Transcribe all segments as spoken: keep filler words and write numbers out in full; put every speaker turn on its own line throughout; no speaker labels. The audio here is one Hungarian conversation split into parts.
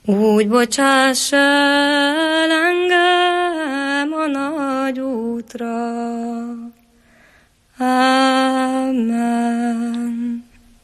Úgy bocsáss el engem a nagy útra. Amen.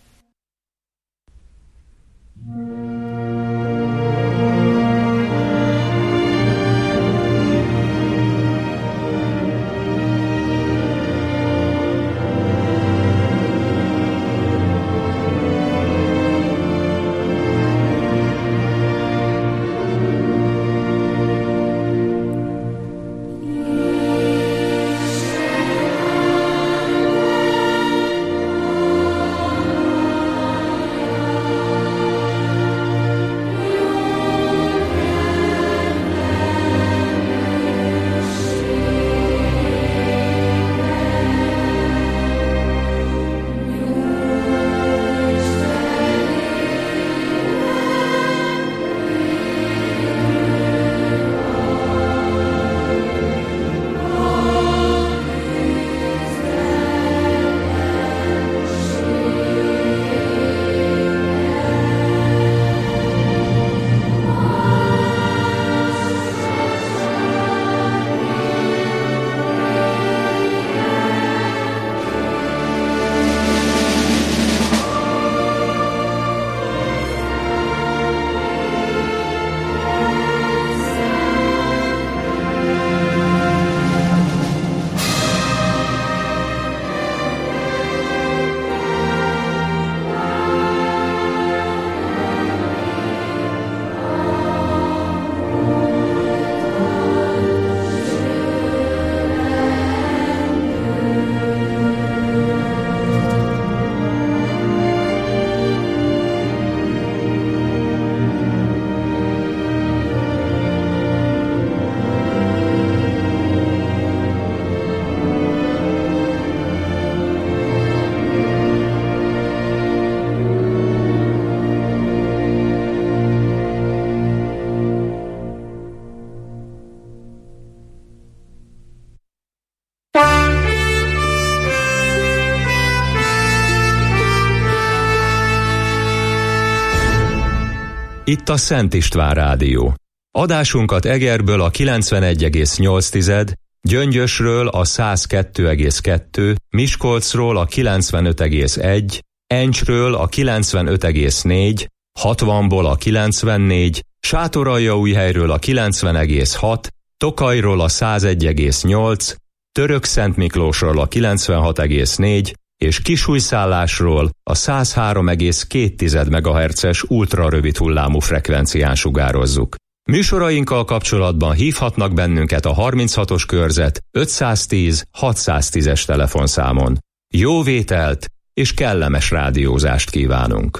Itt a Szent István Rádió. Adásunkat Egerből a kilencvenegy egész nyolc, Gyöngyösről a száz kettő egész kettő, Miskolcról a kilencvenöt egész egy, Encsről a kilencvenöt egész négy, hatvanból a kilencvennégy, Sátoraljaújhelyről a kilencven egész hat, Tokajról a száz egy egész nyolc, Törökszentmiklósról a kilencvenhat egész négy, és Kisújszállásról a száz három egész két megahertzes ultrarövid hullámú frekvencián sugározzuk. Műsorainkkal kapcsolatban hívhatnak bennünket a harminchatos körzet ötszáztíz hatszáztízes telefonszámon. Jó vételt és kellemes rádiózást kívánunk!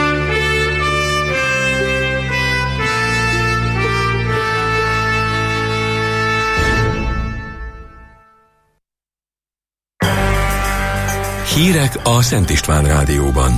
Hírek a Szent István Rádióban.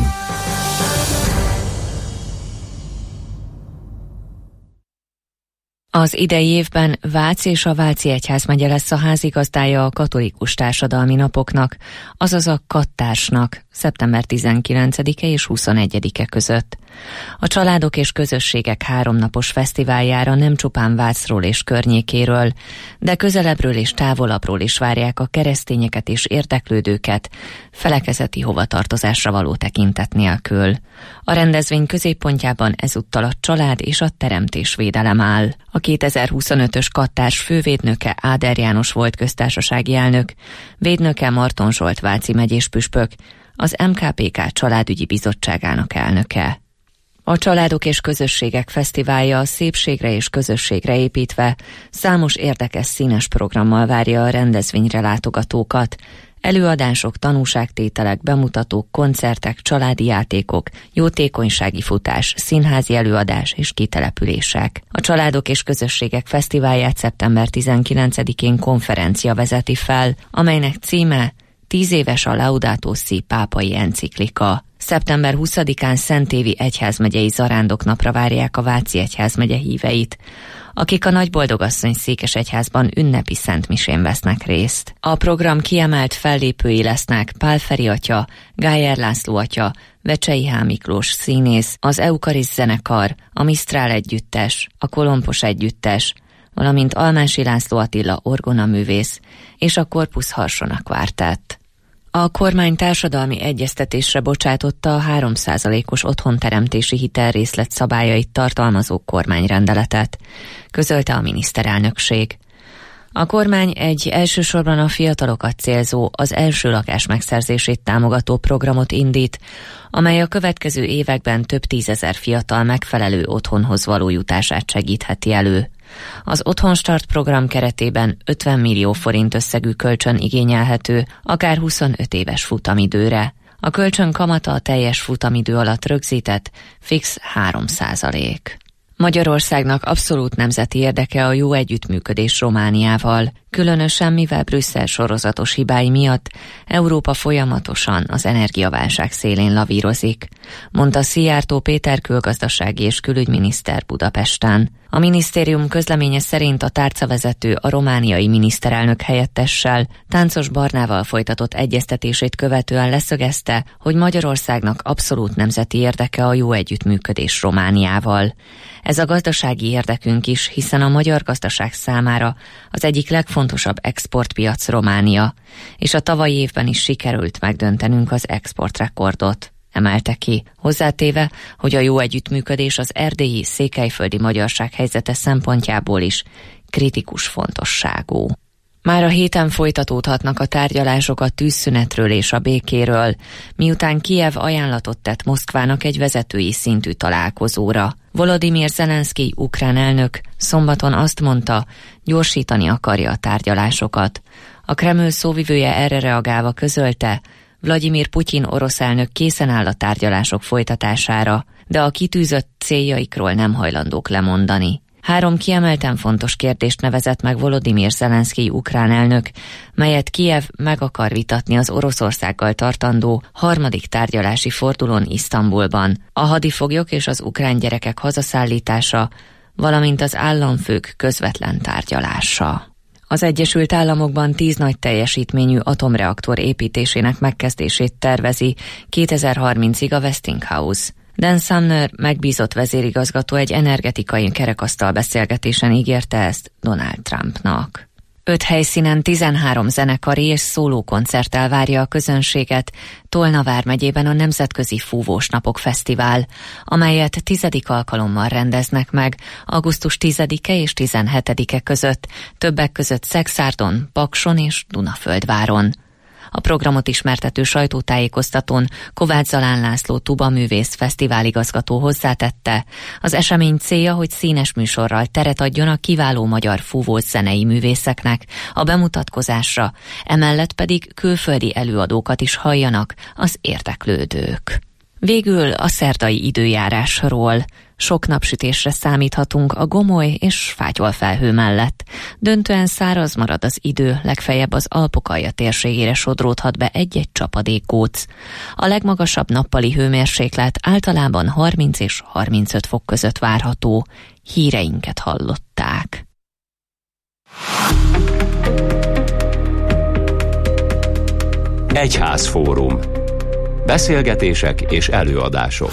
Az idei évben Vác és a Váci Egyházmegye lesz a házigazdája a katolikus társadalmi napoknak, azaz a kattársnak, szeptember tizenkilencedike és huszonegyedike között. A családok és közösségek háromnapos fesztiváljára nem csupán Vácról és környékéről, de közelebbről és távolabbról is várják a keresztényeket és érdeklődőket, felekezeti hovatartozásra való tekintet nélkül. A rendezvény középpontjában ezúttal a család és a teremtésvédelem áll. A kétezer-huszonötös kattárs fővédnöke Áder János volt köztársasági elnök, védnöke Marton Zsolt váci megyés püspök, az em ká pé ká családügyi bizottságának elnöke. A Családok és Közösségek Fesztiválja a szépségre és közösségre építve számos érdekes színes programmal várja a rendezvényre látogatókat. Előadások, tanúságtételek, bemutatók, koncertek, családi játékok, jótékonysági futás, színházi előadás és kitelepülések. A Családok és Közösségek Fesztiválját szeptember tizenkilencedikén konferencia vezeti fel, amelynek címe tíz éves a Laudato Si pápai enciklika. Szeptember huszadikán Szentévi egyházmegyei zarándoknapra várják a Váci egyházmegye híveit, akik a Nagyboldogasszony székesegyházban ünnepi szentmisén vesznek részt. A program kiemelt fellépői lesznek Pál Feri atya, Gájer László atya, Vecsei H. Miklós színész, az Eukarisz zenekar, a Misztrál együttes, a Kolompos együttes, valamint Almási László Attila orgonaművész és a Corpus Harsona Quartet. A kormány társadalmi egyeztetésre bocsátotta a három százalékos otthonteremtési hitelrészlet szabályait tartalmazó kormányrendeletet, közölte a miniszterelnökség. A kormány egy elsősorban a fiatalokat célzó, az első lakás megszerzését támogató programot indít, amely a következő években több tízezer fiatal megfelelő otthonhoz való jutását segítheti elő. Az Otthonstart program keretében ötven millió forint összegű kölcsön igényelhető, akár huszonöt éves futamidőre. A kölcsön kamata a teljes futamidő alatt rögzített, fix három százalék. Magyarországnak abszolút nemzeti érdeke a jó együttműködés Romániával, különösen mivel Brüsszel sorozatos hibái miatt Európa folyamatosan az energiaválság szélén lavírozik, mondta Szijjártó Péter külgazdasági és külügyminiszter Budapesten. A minisztérium közleménye szerint a tárcavezető a romániai miniszterelnök helyettessel, Táncos Barnával folytatott egyeztetését követően leszögezte, hogy Magyarországnak abszolút nemzeti érdeke a jó együttműködés Romániával. Ez a gazdasági érdekünk is, hiszen a magyar gazdaság számára az egyik legfontosabb exportpiac Románia, és a tavalyi évben is sikerült megdöntenünk az exportrekordot, emelte ki, hozzátéve, hogy a jó együttműködés az erdélyi, székelyföldi magyarság helyzete szempontjából is kritikus fontosságú. Már a héten folytatódhatnak a tárgyalások a tűzszünetről és a békéről, miután Kijev ajánlatot tett Moszkvának egy vezetői szintű találkozóra. Volodymyr Zelenszkij ukrán elnök szombaton azt mondta, gyorsítani akarja a tárgyalásokat. A Kreml szóvivője erre reagálva közölte, Vladimir Putyin orosz elnök készen áll a tárgyalások folytatására, de a kitűzött céljaikról nem hajlandók lemondani. Három kiemelten fontos kérdést nevezett meg Volodymyr Zelenszkij ukrán elnök, melyet Kijev meg akar vitatni az Oroszországgal tartandó harmadik tárgyalási fordulón Isztambulban. A hadifoglyok és az ukrán gyerekek hazaszállítása, valamint az államfők közvetlen tárgyalása. Az Egyesült Államokban tíz nagy teljesítményű atomreaktor építésének megkezdését tervezi kétezer-harmincig a Westinghouse. Dan Sumner megbízott vezérigazgató egy energetikai kerekasztal beszélgetésen ígérte ezt Donald Trumpnak. Öt helyszínen tizenhárom zenekari és szólókoncerttel várja a közönséget Tolna vármegyében a Nemzetközi Fúvós Napok Fesztivál, amelyet tizedik alkalommal rendeznek meg augusztus tizedike és tizenhetedike között, többek között Szexárdon, Pakson és Dunaföldváron. A programot ismertető sajtótájékoztatón Kovács Zalán László tubaművész fesztiváligazgató hozzátette, az esemény célja, hogy színes műsorral teret adjon a kiváló magyar fúvós zenei művészeknek a bemutatkozásra, emellett pedig külföldi előadókat is halljanak az érdeklődők. Végül a szerdai időjárásról. Sok napsütésre számíthatunk a gomoly és fátyolfelhő mellett. Döntően száraz marad az idő, legfeljebb az Alpokalja térségére sodródhat be egy-egy csapadékgóc. A legmagasabb nappali hőmérséklet általában harminc és harmincöt fok között várható. Híreinket hallották.
Egyházfórum. Beszélgetések és előadások.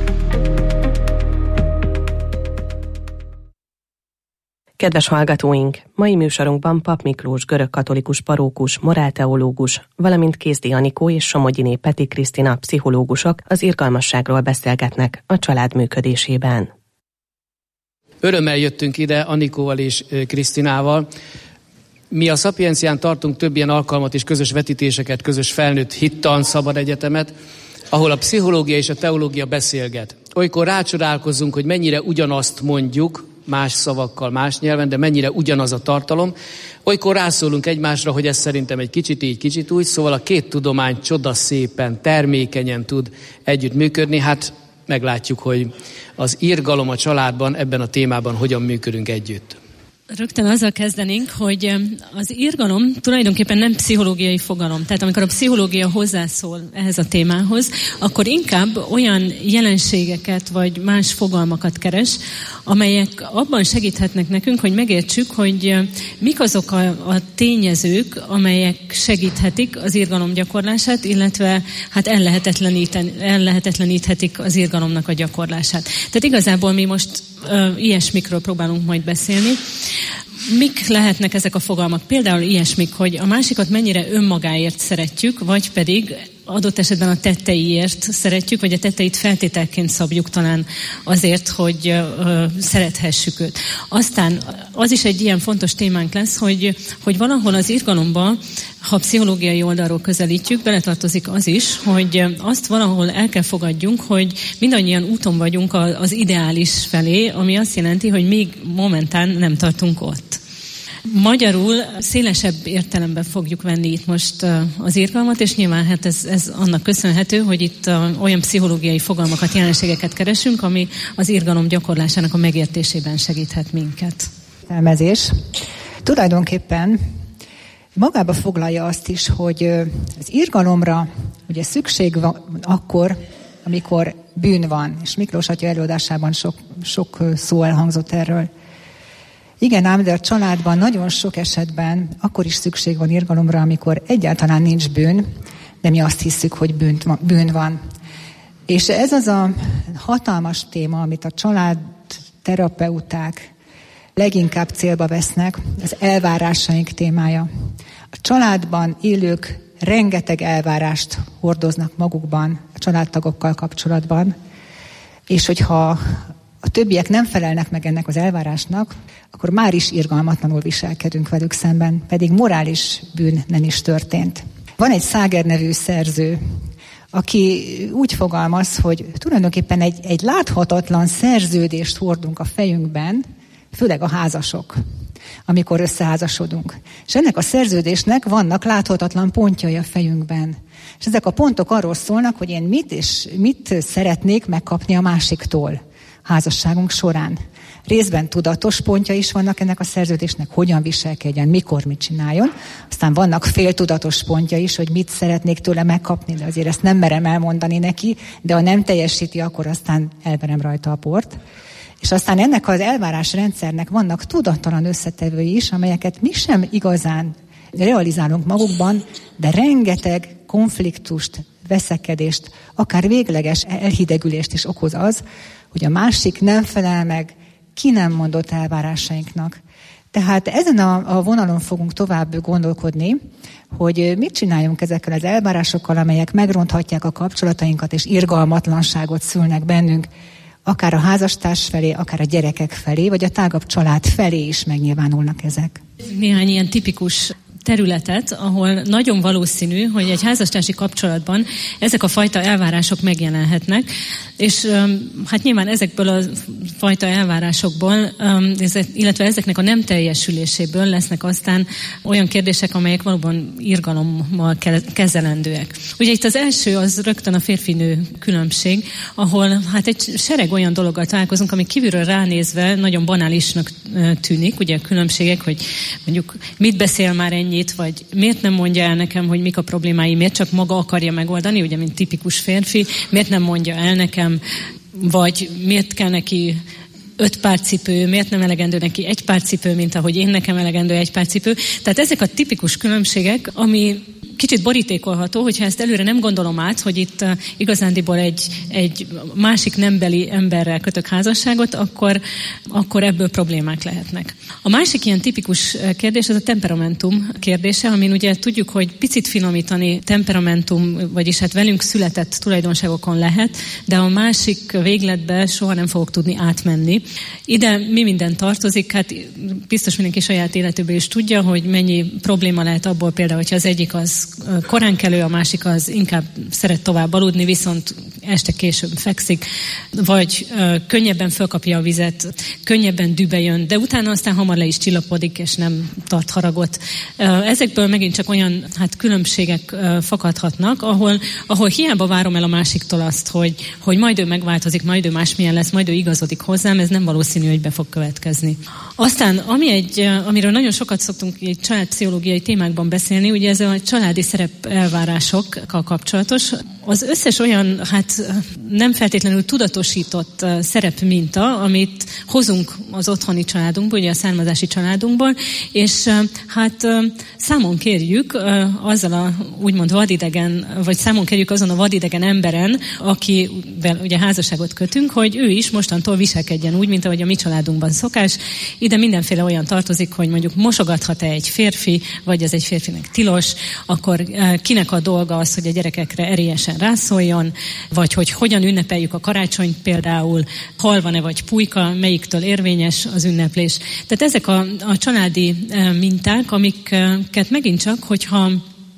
Kedves hallgatóink! Mai műsorunkban Pap Miklós görögkatolikus parókus, morálteológus, valamint Kézdi Anikó és Somogyiné Peti Krisztina pszichológusok az irgalmasságról beszélgetnek a család működésében.
Örömmel jöttünk ide Anikóval és Krisztinával. Mi a Szapiencián tartunk több ilyen alkalmat és közös vetítéseket, közös felnőtt hittan, szabad egyetemet, ahol a pszichológia és a teológia beszélget. Olykor rácsodálkozunk, hogy mennyire ugyanazt mondjuk, más szavakkal, más nyelven, de mennyire ugyanaz a tartalom. Olykor rászólunk egymásra, hogy ez szerintem egy kicsit így, kicsit úgy, szóval a két tudomány csodaszépen, termékenyen tud együtt működni. Hát meglátjuk, hogy az irgalom a családban ebben a témában hogyan működünk együtt.
Rögtön azzal kezdenénk, hogy az irgalom tulajdonképpen nem pszichológiai fogalom. Tehát amikor a pszichológia hozzászól ehhez a témához, akkor inkább olyan jelenségeket vagy más fogalmakat keres, amelyek abban segíthetnek nekünk, hogy megértsük, hogy mik azok a, a tényezők, amelyek segíthetik az irgalom gyakorlását, illetve hát ellehetetleníthetik az irgalomnak a gyakorlását. Tehát igazából mi most uh, ilyesmikről próbálunk majd beszélni. Mik lehetnek ezek a fogalmak? Például ilyesmik, hogy a másikat mennyire önmagáért szeretjük, vagy pedig adott esetben a tetteiért szeretjük, vagy a tetteit feltételként szabjuk talán azért, hogy uh, szerethessük őt. Aztán az is egy ilyen fontos témánk lesz, hogy, hogy valahol az irgalomba, ha pszichológiai oldalról közelítjük, beletartozik az is, hogy azt valahol el kell fogadjunk, hogy mindannyian úton vagyunk az ideális felé, ami azt jelenti, hogy még momentán nem tartunk ott. Magyarul szélesebb értelemben fogjuk venni itt most az irgalmat, és nyilván hát ez, ez annak köszönhető, hogy itt olyan pszichológiai fogalmakat, jelenségeket keresünk, ami az irgalom gyakorlásának a megértésében segíthet minket.
Elmezés. Tulajdonképpen magába foglalja azt is, hogy az irgalomra ugye szükség van akkor, amikor bűn van, és Miklós atya előadásában sok, sok szó elhangzott erről. Igen ám, de a családban nagyon sok esetben akkor is szükség van irgalomra, amikor egyáltalán nincs bűn, de mi azt hiszük, hogy bűn van. És ez az a hatalmas téma, amit a családterapeuták leginkább célba vesznek, az elvárásaink témája. A családban élők rengeteg elvárást hordoznak magukban, a családtagokkal kapcsolatban, és hogyha a többiek nem felelnek meg ennek az elvárásnak, akkor már is irgalmatlanul viselkedünk velük szemben, pedig morális bűn nem is történt. Van egy Száger nevű szerző, aki úgy fogalmaz, hogy tulajdonképpen egy, egy láthatatlan szerződést hordunk a fejünkben, főleg a házasok, amikor összeházasodunk. És ennek a szerződésnek vannak láthatatlan pontjai a fejünkben. És ezek a pontok arról szólnak, hogy én mit és mit szeretnék megkapni a másiktól házasságunk során. Részben tudatos pontja is vannak ennek a szerződésnek, hogyan viselkedjen, mikor mit csináljon. Aztán vannak féltudatos pontja is, hogy mit szeretnék tőle megkapni, de azért ezt nem merem elmondani neki, de ha nem teljesíti, akkor aztán elverem rajta a port. És aztán ennek az elvárásrendszernek vannak tudattalan összetevői is, amelyeket mi sem igazán realizálunk magukban, de rengeteg konfliktust, veszekedést, akár végleges elhidegülést is okoz az, hogy a másik nem felel meg ki nem mondott elvárásainknak. Tehát ezen a, a vonalon fogunk tovább gondolkodni, hogy mit csináljunk ezekkel az elvárásokkal, amelyek megronthatják a kapcsolatainkat, és irgalmatlanságot szülnek bennünk, akár a házastárs felé, akár a gyerekek felé, vagy a tágabb család felé is megnyilvánulnak ezek. Néhány ilyen tipikus területet, ahol nagyon valószínű, hogy egy házastársi kapcsolatban ezek a fajta elvárások megjelenhetnek, és hát nyilván ezekből a fajta elvárásokból, illetve ezeknek a nem teljesüléséből lesznek aztán olyan kérdések, amelyek valóban irgalommal kezelendőek. Ugye itt az első az rögtön a férfi-nő különbség, ahol hát egy sereg olyan dologgal találkozunk, ami kívülről ránézve nagyon banálisnak tűnik, ugye a különbségek, hogy mondjuk mit beszél már ennyi, vagy miért nem mondja el nekem, hogy mik a problémái, miért csak maga akarja megoldani, ugye, mint tipikus férfi, miért nem mondja el nekem, vagy miért kell neki öt pár cipő, miért nem elegendő neki egy pár cipő, mint ahogy én nekem elegendő egy pár cipő. Tehát ezek a tipikus különbségek, ami kicsit borítékolható, hogyha ezt előre nem gondolom át, hogy itt uh, igazándiból egy, egy másik nembeli emberrel kötök házasságot, akkor, akkor ebből problémák lehetnek. A másik ilyen tipikus kérdés az a temperamentum kérdése, amin ugye tudjuk, hogy picit finomítani temperamentum, vagyis hát velünk született tulajdonságokon lehet, de a másik végletbe soha nem fogok tudni átmenni. Ide mi minden tartozik, hát biztos mindenki saját életéből is tudja, hogy mennyi probléma lehet abból például, hogyha az egyik az korán kelő, a másik az inkább szeret tovább aludni, viszont
este később fekszik, vagy ö, könnyebben fölkapja a vizet, könnyebben dühbe jön, de utána aztán hamar le is csillapodik, és nem tart haragot. Ö, ezekből megint csak olyan hát, különbségek ö, fakadhatnak, ahol, ahol hiába várom el a másiktól azt, hogy, hogy majd ő megváltozik, majd ő másmilyen lesz, majd ő igazodik hozzám, ez nem valószínű, hogy be fog következni. Aztán, ami egy, amiről nagyon sokat szoktunk egy családpszichológiai témákban beszélni, ugye ez a családi szerep elvárásokkal kapcsolatos. Az összes olyan, hát nem feltétlenül tudatosított szerepminta, amit hozunk az otthoni családunkból, ugye a származási családunkból, és hát számon kérjük azzal a úgymond vadidegen, vagy számon kérjük azon a vadidegen emberen, akivel ugye házasságot kötünk, hogy ő is mostantól viselkedjen úgy, mint ahogy a mi családunkban szokás. Ide mindenféle olyan tartozik, hogy mondjuk mosogathat-e egy férfi, vagy ez egy férfinek tilos, akkor kinek a dolga az, hogy a gyerekekre erélyesen rászóljon, vagy hogy hogyan ünnepeljük a karácsonyt például, hal van-e vagy pulyka, melyiktől érvényes az ünneplés. Tehát ezek a, a családi minták, amiket megint csak, hogyha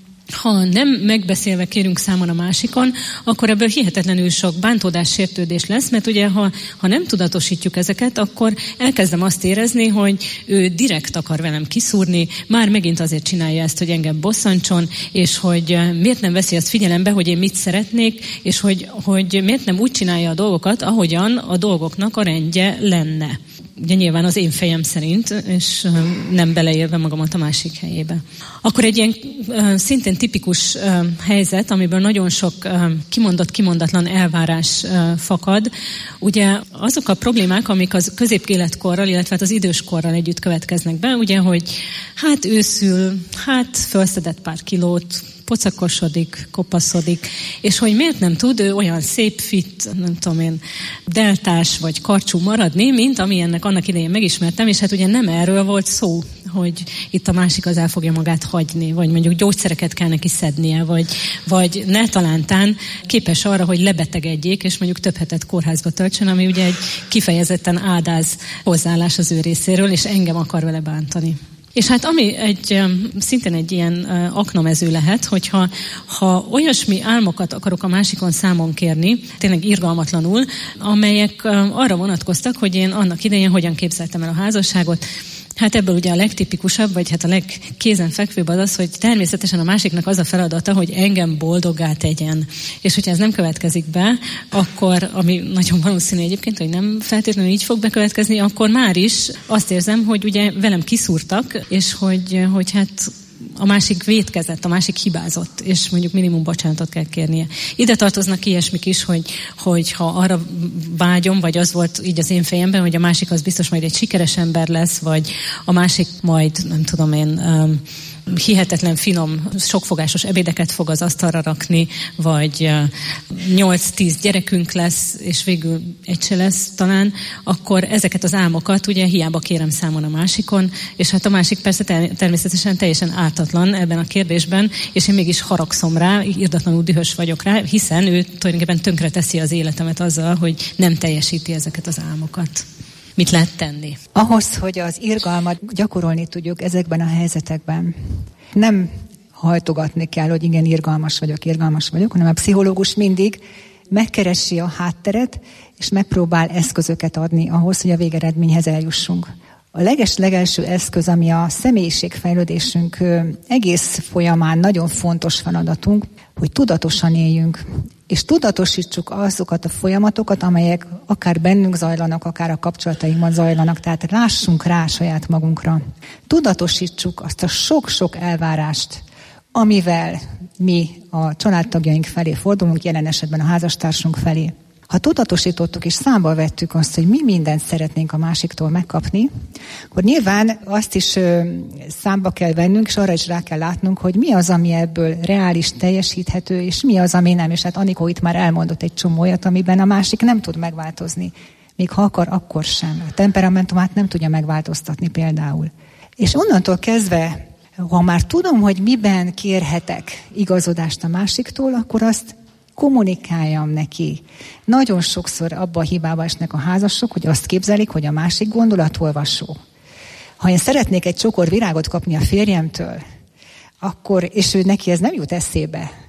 ha nem megbeszélve kérünk számon a másikon, akkor ebből hihetetlenül sok bántódás, sértődés lesz, mert ugye ha, ha nem tudatosítjuk ezeket, akkor elkezdem azt érezni, hogy ő direkt akar velem kiszúrni, már megint azért csinálja ezt, hogy engem bosszantson, és hogy miért nem veszi azt figyelembe, hogy én mit szeretnék, és hogy, hogy miért nem úgy csinálja a dolgokat, ahogyan a dolgoknak a rendje lenne. Ugye nyilván az én fejem szerint, és nem beleérve magamat a másik helyébe. Akkor egy ilyen uh, szintén tipikus uh, helyzet, amiből nagyon sok uh, kimondott, kimondatlan elvárás uh, fakad, ugye azok a problémák, amik az középéletkorral, illetve az időskorral együtt következnek be, ugye, hogy hát őszül, hát felszedett pár kilót, pocakosodik, kopaszodik, és hogy miért nem tud ő olyan szép, fit, nem tudom én, deltás vagy karcsú maradni, mint ami ennek annak idején megismertem, és hát ugye nem erről volt szó, hogy itt a másik az el fogja magát hagyni, vagy mondjuk gyógyszereket kell neki szednie, vagy, vagy ne talántán képes arra, hogy lebetegedjék, és mondjuk több hetet kórházba töltsön, ami ugye egy kifejezetten áldáz hozzáállás az ő részéről, és engem akar vele bántani. És hát ami egy, szintén egy ilyen aknamező lehet, hogyha ha olyasmi álmokat akarok a másikon számon kérni, tényleg irgalmatlanul, amelyek arra vonatkoztak, hogy én annak idején hogyan képzeltem el a házasságot. Hát ebből ugye a legtipikusabb, vagy hát a legkézenfekvőbb az az, hogy természetesen a másiknak az a feladata, hogy engem boldoggá tegyen. És hogyha ez nem következik be, akkor, ami nagyon valószínű egyébként, hogy nem feltétlenül így fog bekövetkezni, akkor már is azt érzem, hogy ugye velem kiszúrtak, és hogy, hogy hát a másik vétkezett, a másik hibázott, és mondjuk minimum bocsánatot kell kérnie. Ide tartoznak ilyesmik is, hogy, hogy ha arra vágyom, vagy az volt így az én fejemben, hogy a másik az biztos majd egy sikeres ember lesz, vagy a másik majd, nem tudom én, um, hihetetlen finom, sokfogásos ebédeket fog az asztalra rakni, vagy nyolc-tíz gyerekünk lesz, és végül egy se lesz talán, akkor ezeket az álmokat ugye hiába kérem számon a másikon, és hát a másik persze természetesen teljesen ártatlan ebben a kérdésben, és én mégis haragszom rá, irdatlanul dühös vagyok rá, hiszen ő tulajdonképpen tönkre teszi az életemet azzal, hogy nem teljesíti ezeket az álmokat. Mit lehet tenni?
Ahhoz, hogy az irgalmat gyakorolni tudjuk ezekben a helyzetekben, nem hajtogatni kell, hogy igen, irgalmas vagyok, irgalmas vagyok, hanem a pszichológus mindig megkeresi a hátteret, és megpróbál eszközöket adni ahhoz, hogy a végeredményhez eljussunk. A leges-legelső eszköz, ami a személyiségfejlődésünk egész folyamán nagyon fontos feladatunk, hogy tudatosan éljünk, és tudatosítsuk azokat a folyamatokat, amelyek akár bennünk zajlanak, akár a kapcsolatainkban zajlanak, tehát lássunk rá saját magunkra. Tudatosítsuk azt a sok-sok elvárást, amivel mi a családtagjaink felé fordulunk, jelen esetben a házastársunk felé. Ha tudatosítottuk és számba vettük azt, hogy mi mindent szeretnénk a másiktól megkapni, akkor nyilván azt is ö, számba kell vennünk, és arra is rá kell látnunk, hogy mi az, ami ebből reális, teljesíthető, és mi az, ami nem. És hát Anikó itt már elmondott egy csomó olyat, amiben a másik nem tud megváltozni. Még ha akar, akkor sem. A temperamentumát nem tudja megváltoztatni például. És onnantól kezdve, ha már tudom, hogy miben kérhetek igazodást a másiktól, akkor azt kommunikáljam neki. Nagyon sokszor abba a hibába esnek a házasok, hogy azt képzelik, hogy a másik gondolatolvasó. Ha én szeretnék egy csokor virágot kapni a férjemtől, akkor, és ő neki ez nem jut eszébe,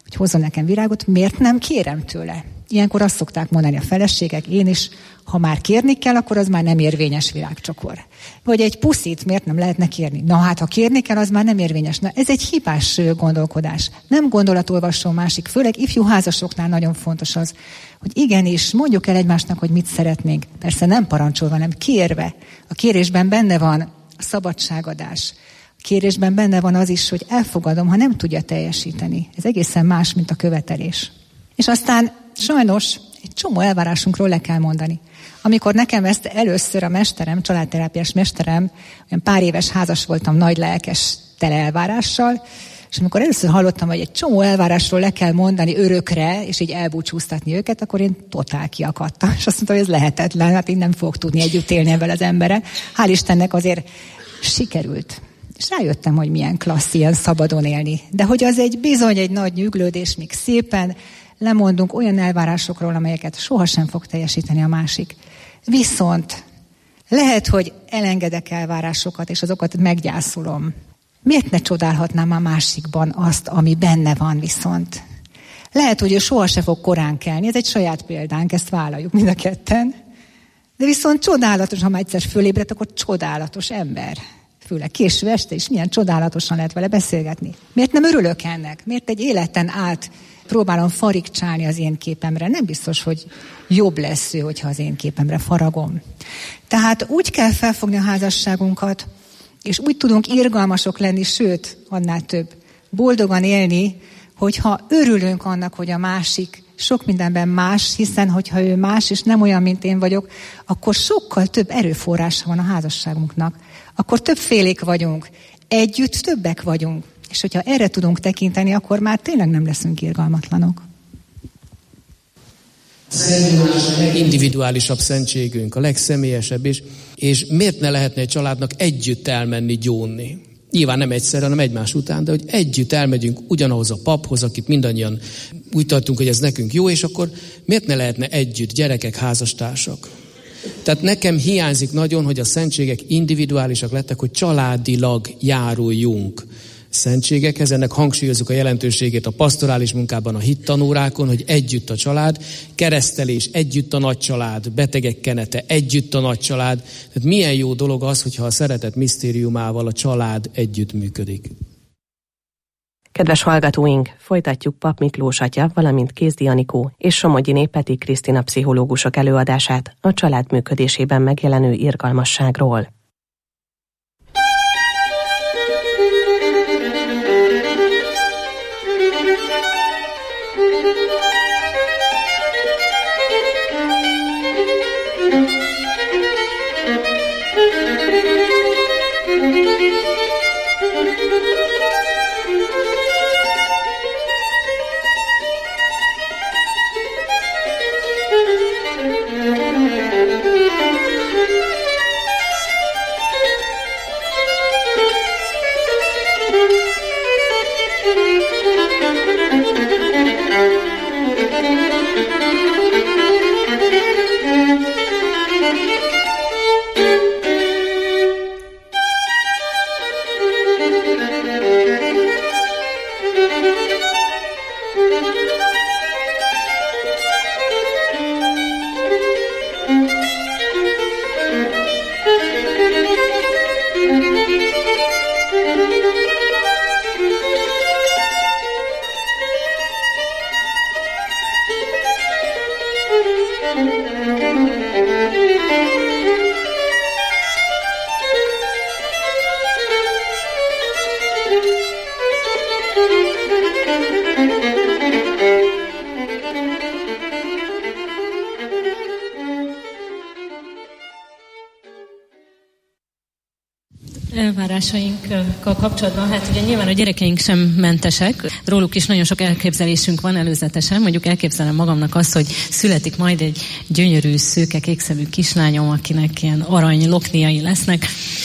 hogy hozzon nekem virágot, miért nem kérem tőle? Ilyenkor azt szokták mondani a feleségek, én is, ha már kérni kell, akkor az már nem érvényes virágcsokor. Vagy egy puszit miért nem lehetne kérni? Na hát, ha kérni kell, az már nem érvényes. Na, ez egy hibás gondolkodás. Nem gondolatolvasó másik, főleg ifjú házasoknál nagyon fontos az, hogy igenis, mondjuk el egymásnak, hogy mit szeretnénk. Persze nem parancsolva, hanem kérve. A kérésben benne van a szabadságadás. A kérésben benne van az is, hogy elfogadom, ha nem tudja teljesíteni. Ez egészen más, mint a követelés. És aztán sajnos egy csomó elvárásunkról le kell mondani. Amikor nekem ezt először a mesterem, családterápiás mesterem, olyan pár éves házas voltam, nagy lelkes, tele elvárással, és amikor először hallottam, hogy egy csomó elvárásról le kell mondani örökre, és így elbúcsúztatni őket, akkor én totál kiakadtam. És azt mondtam, hogy ez lehetetlen, hát én nem fogok tudni együtt élni ebben az emberrel. Hál' Istennek azért sikerült. És rájöttem, hogy milyen klassz ilyen szabadon élni. De hogy az egy bizony egy nagy nyüglődés, még szépen lemondunk olyan elvárásokról, amelyeket sohasem fog teljesíteni a másik. Viszont lehet, hogy elengedek elvárásokat, és azokat meggyászolom. Miért ne csodálhatnám a másikban azt, ami benne van viszont? Lehet, hogy ő sohasem fog korán kelni, ez egy saját példánk, ezt vállaljuk mind a ketten. De viszont csodálatos, ha már egyszer fölébredt, akkor csodálatos ember. Főleg késő este is milyen csodálatosan lehet vele beszélgetni. Miért nem örülök ennek? Miért egy életen át próbálom farigcsálni az én képemre? Nem biztos, hogy jobb lesz ő, hogyha az én képemre faragom. Tehát úgy kell felfogni a házasságunkat, és úgy tudunk irgalmasok lenni, sőt, annál több, boldogan élni, hogyha örülünk annak, hogy a másik sok mindenben más, hiszen hogyha ő más, és nem olyan, mint én vagyok, akkor sokkal több erőforrása van a házasságunknak. Akkor többfélék vagyunk, együtt többek vagyunk. És hogyha erre tudunk tekinteni, akkor már tényleg nem leszünk irgalmatlanok.
Szentgyónás a legindividuálisabb szentségünk, a legszemélyesebb is, és miért ne lehetne egy családnak együtt elmenni gyónni? Nyilván nem egyszer, hanem egymás után, de hogy együtt elmegyünk ugyanahoz a paphoz, akit mindannyian úgy tartunk, hogy ez nekünk jó, és akkor miért ne lehetne együtt, gyerekek, házastársak? Tehát nekem hiányzik nagyon, hogy a szentségek individuálisak lettek, hogy családilag járuljunk szentségekhez. Ennek hangsúlyozzuk a jelentőségét a pastorális munkában, a hittanórákon, hogy együtt a család, keresztelés, együtt a nagy család, betegek kenete, együtt a nagy család. Tehát milyen jó dolog az, hogyha a szeretet misztériumával a család együtt működik.
Kedves hallgatóink, folytatjuk Pap Miklós atya, valamint Kézdi Anikó és Somogyiné Peti Krisztina pszichológusok előadását a család működésében megjelenő irgalmasságról.
Elvárásainkkal kapcsolatban, hát ugye nyilván a gyerekeink sem mentesek, róluk is nagyon sok elképzelésünk van előzetesen, mondjuk elképzelem magamnak azt, hogy születik majd egy gyönyörű, szőke, kékszemű kislányom, akinek ilyen arany lokniai lesznek,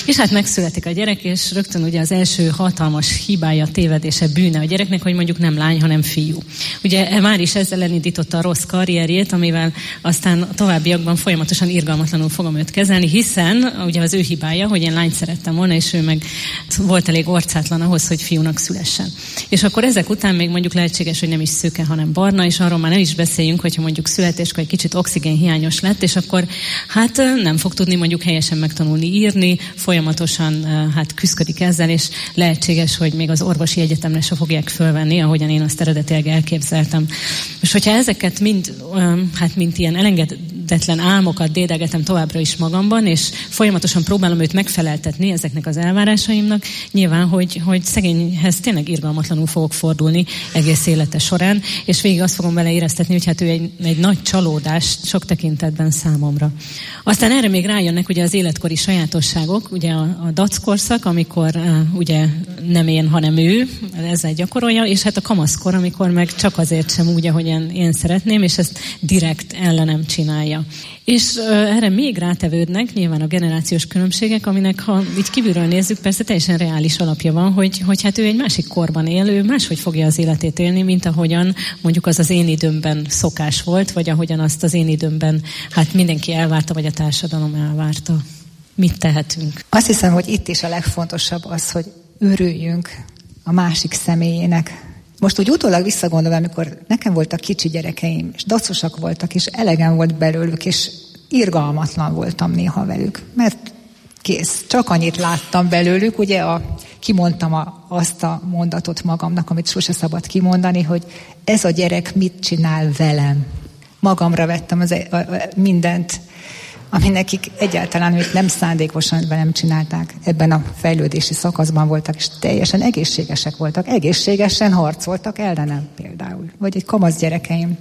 És hát megszületik a gyerek, és rögtön ugye az első hatalmas hibája, tévedése, bűne a gyereknek, hogy mondjuk nem lány, hanem fiú. Ugye már is ezzel elindította a rossz karrierjét, amivel aztán a továbbiakban folyamatosan irgalmatlanul fogom őt kezelni, hiszen ugye az ő hibája, hogy én lányt szerettem volna, és ő meg volt elég orcátlan ahhoz, hogy fiúnak szülessen. És akkor ezek után még mondjuk lehetséges, hogy nem is szőke, hanem barna, és arról már nem is beszéljünk, hogyha mondjuk születéskor egy kicsit oxigénhiányos lett, és akkor hát nem fog tudni mondjuk helyesen megtanulni írni, folyamatosan hát küszködik ezzel, és lehetséges, hogy még az orvosi egyetemre se fogják fölvenni, ahogyan én azt eredetileg elképzeltem. És hogyha ezeket mind, hát mint ilyen elengedetlen álmokat dédelgetem továbbra is magamban, és folyamatosan próbálom őt megfeleltetni ezeknek az elvárásaimnak, nyilván, hogy, hogy szegényhez tényleg irgalmatlanul fogok fordulni egész élete során, és végig azt fogom vele éreztetni, hogy hát ő egy, egy nagy csalódás sok tekintetben számomra. Aztán erre még rájönnek ugye az életkori sajátosságok, ugye a, a dackorszak, amikor uh, ugye nem én, hanem ő, ezzel gyakorolja, és hát a kamaszkor, amikor meg csak azért sem úgy, ahogyan én szeretném, és ezt direkt ellenem csinálja. És uh, erre még rátevődnek nyilván a generációs különbségek, aminek ha így kívülről nézzük, persze teljesen reális alapja van, hogy, hogy hát ő egy másik korban él, ő máshogy fogja az életét élni, mint ahogyan mondjuk az az én időmben szokás volt, vagy ahogyan azt az én időmben hát mindenki elvárta, vagy a társadalom elvárta. Mit tehetünk?
Azt hiszem, hogy itt is a legfontosabb az, hogy örüljünk a másik személyének. Most úgy utólag visszagondolva, amikor nekem voltak kicsi gyerekeim, és dacosak voltak, és elegem volt belőlük, és irgalmatlan voltam néha velük, mert kész, csak annyit láttam belőlük, ugye a, kimondtam a, azt a mondatot magamnak, amit sose szabad kimondani, hogy ez a gyerek mit csinál velem. Magamra vettem az, a, a, mindent, ami nekik egyáltalán még nem szándékosan velem csinálták. Ebben a fejlődési szakaszban voltak, és teljesen egészségesek voltak. Egészségesen harcoltak ellenem például. Vagy egy kamasz gyerekeim.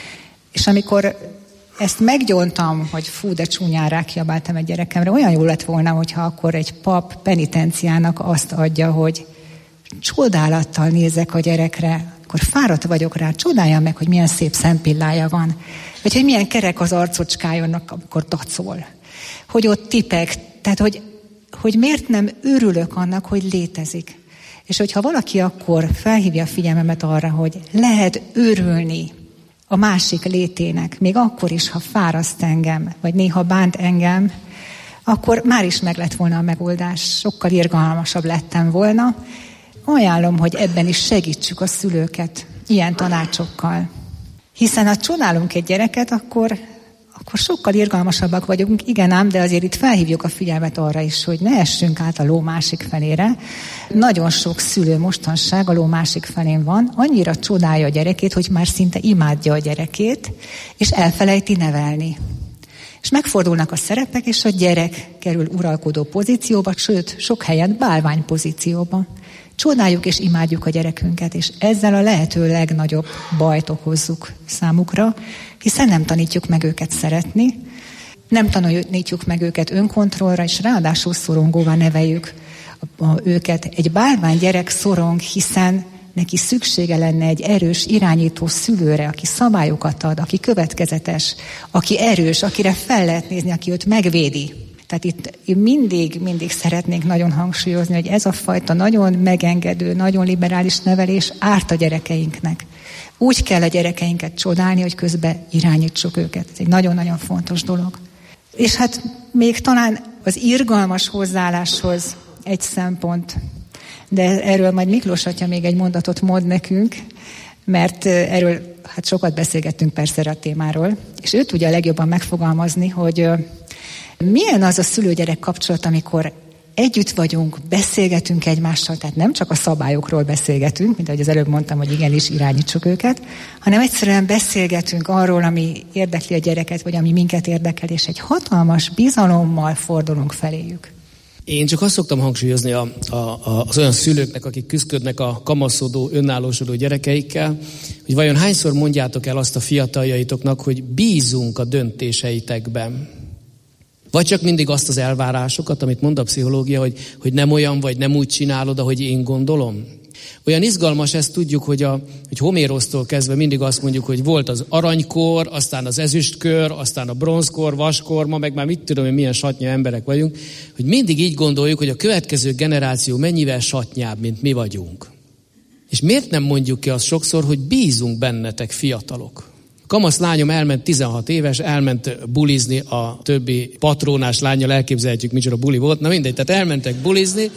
És amikor ezt meggyóntam, hogy fú, de csúnyán rákiabáltam egy gyerekemre, olyan jó lett volna, hogyha akkor egy pap penitenciának azt adja, hogy csodálattal nézek a gyerekre, akkor fáradt vagyok rá, csodáljam meg, hogy milyen szép szempillája van, vagy hogy milyen kerek az arcocskájának, amikor dacol, hogy ott tipeg, tehát hogy, hogy miért nem örülök annak, hogy létezik. És hogyha valaki akkor felhívja a figyelmemet arra, hogy lehet örülni a másik létének, még akkor is, ha fáraszt engem, vagy néha bánt engem, akkor már is meg lett volna a megoldás, sokkal irgalmasabb lettem volna. Ajánlom, hogy ebben is segítsük a szülőket ilyen tanácsokkal. Hiszen ha csodálunk egy gyereket, akkor, akkor sokkal irgalmasabbak vagyunk, igen ám, de azért itt felhívjuk a figyelmet arra is, hogy ne essünk át a ló másik felére. Nagyon sok szülő mostanság a ló másik felén van, annyira csodálja a gyerekét, hogy már szinte imádja a gyerekét, és elfelejti nevelni. És megfordulnak a szerepek, és a gyerek kerül uralkodó pozícióba, sőt, sok helyen bálvány pozícióba. Csodáljuk és imádjuk a gyerekünket, és ezzel a lehető legnagyobb bajt okozzuk számukra, hiszen nem tanítjuk meg őket szeretni, nem tanítjuk meg őket önkontrollra, és ráadásul szorongóvá neveljük őket. Egy bálvány gyerek szorong, hiszen neki szüksége lenne egy erős irányító szülőre, aki szabályokat ad, aki következetes, aki erős, akire fel lehet nézni, aki őt megvédi. Tehát itt mindig, mindig szeretnénk nagyon hangsúlyozni, hogy ez a fajta nagyon megengedő, nagyon liberális nevelés árt a gyerekeinknek. Úgy kell a gyerekeinket csodálni, hogy közben irányítsuk őket. Ez egy nagyon-nagyon fontos dolog. És hát még talán az irgalmas hozzáálláshoz egy szempont, de erről majd Miklós atya még egy mondatot mond nekünk, mert erről hát sokat beszélgettünk persze a témáról, és ő tudja legjobban megfogalmazni, hogy milyen az a szülő-gyerek kapcsolat, amikor együtt vagyunk, beszélgetünk egymással, tehát nem csak a szabályokról beszélgetünk, mint ahogy az előbb mondtam, hogy igenis irányítsuk őket, hanem egyszerűen beszélgetünk arról, ami érdekli a gyereket, vagy ami minket érdekel, és egy hatalmas bizalommal fordulunk feléjük.
Én csak azt szoktam hangsúlyozni a, a, a, az olyan szülőknek, akik küzdködnek a kamaszodó, önállósodó gyerekeikkel, hogy vajon hányszor mondjátok el azt a fiataljaitoknak, hogy bízunk a döntéseitekben. Vagy csak mindig azt az elvárásokat, amit mond a pszichológia, hogy, hogy nem olyan vagy, nem úgy csinálod, ahogy én gondolom. Olyan izgalmas, ezt tudjuk, hogy, a, hogy Homérosztól kezdve mindig azt mondjuk, hogy volt az aranykor, aztán az ezüstkör, aztán a bronzkor, vaskor, ma meg már mit tudom, hogy milyen satnya emberek vagyunk, hogy mindig így gondoljuk, hogy a következő generáció mennyivel satnyább, mint mi vagyunk. És miért nem mondjuk ki azt sokszor, hogy bízunk bennetek, fiatalok? Kamasz lányom elment tizenhat éves, elment bulizni a többi patronás lányjal, elképzelhetjük, micsoda buli volt, na mindegy, tehát elmentek bulizni,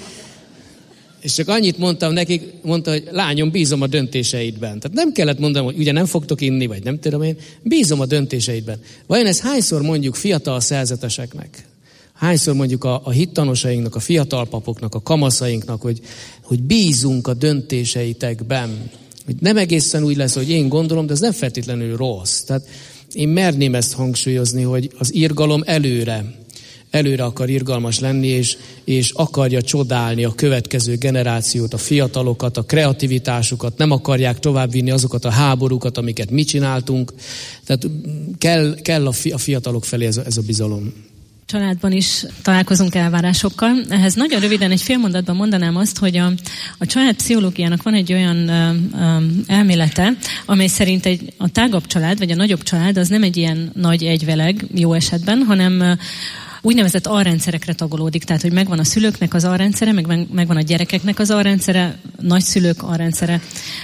és csak annyit mondtam nekik, mondta, hogy lányom, bízom a döntéseidben. Tehát nem kellett mondanom, hogy ugye nem fogtok inni, vagy nem tudom én, bízom a döntéseidben. Vajon ezt hányszor mondjuk fiatal szerzeteseknek? Hányszor mondjuk a, a hittanosainknak, a fiatal papoknak, a kamaszainknak, hogy, hogy bízunk a döntéseitekben. Hogy nem egészen úgy lesz, hogy én gondolom, de ez nem feltétlenül rossz. Tehát én merném ezt hangsúlyozni, hogy az irgalom előre, előre akar irgalmas lenni, és, és akarja csodálni a következő generációt, a fiatalokat, a kreativitásukat, nem akarják továbbvinni azokat a háborúkat, amiket mi csináltunk. Tehát kell, kell a fiatalok felé ez a, ez a bizalom.
Családban is találkozunk elvárásokkal. Ehhez nagyon röviden egy fél mondatban mondanám azt, hogy a, a család pszichológiának van egy olyan ö, ö, elmélete, amely szerint egy, a tágabb család, vagy a nagyobb család az nem egy ilyen nagy egyveleg jó esetben, hanem ö, úgynevezett alrendszerekre tagolódik, tehát hogy megvan a szülőknek az alrendszere, meg megvan a gyerekeknek az alrendszere, nagyszülők alrendszere.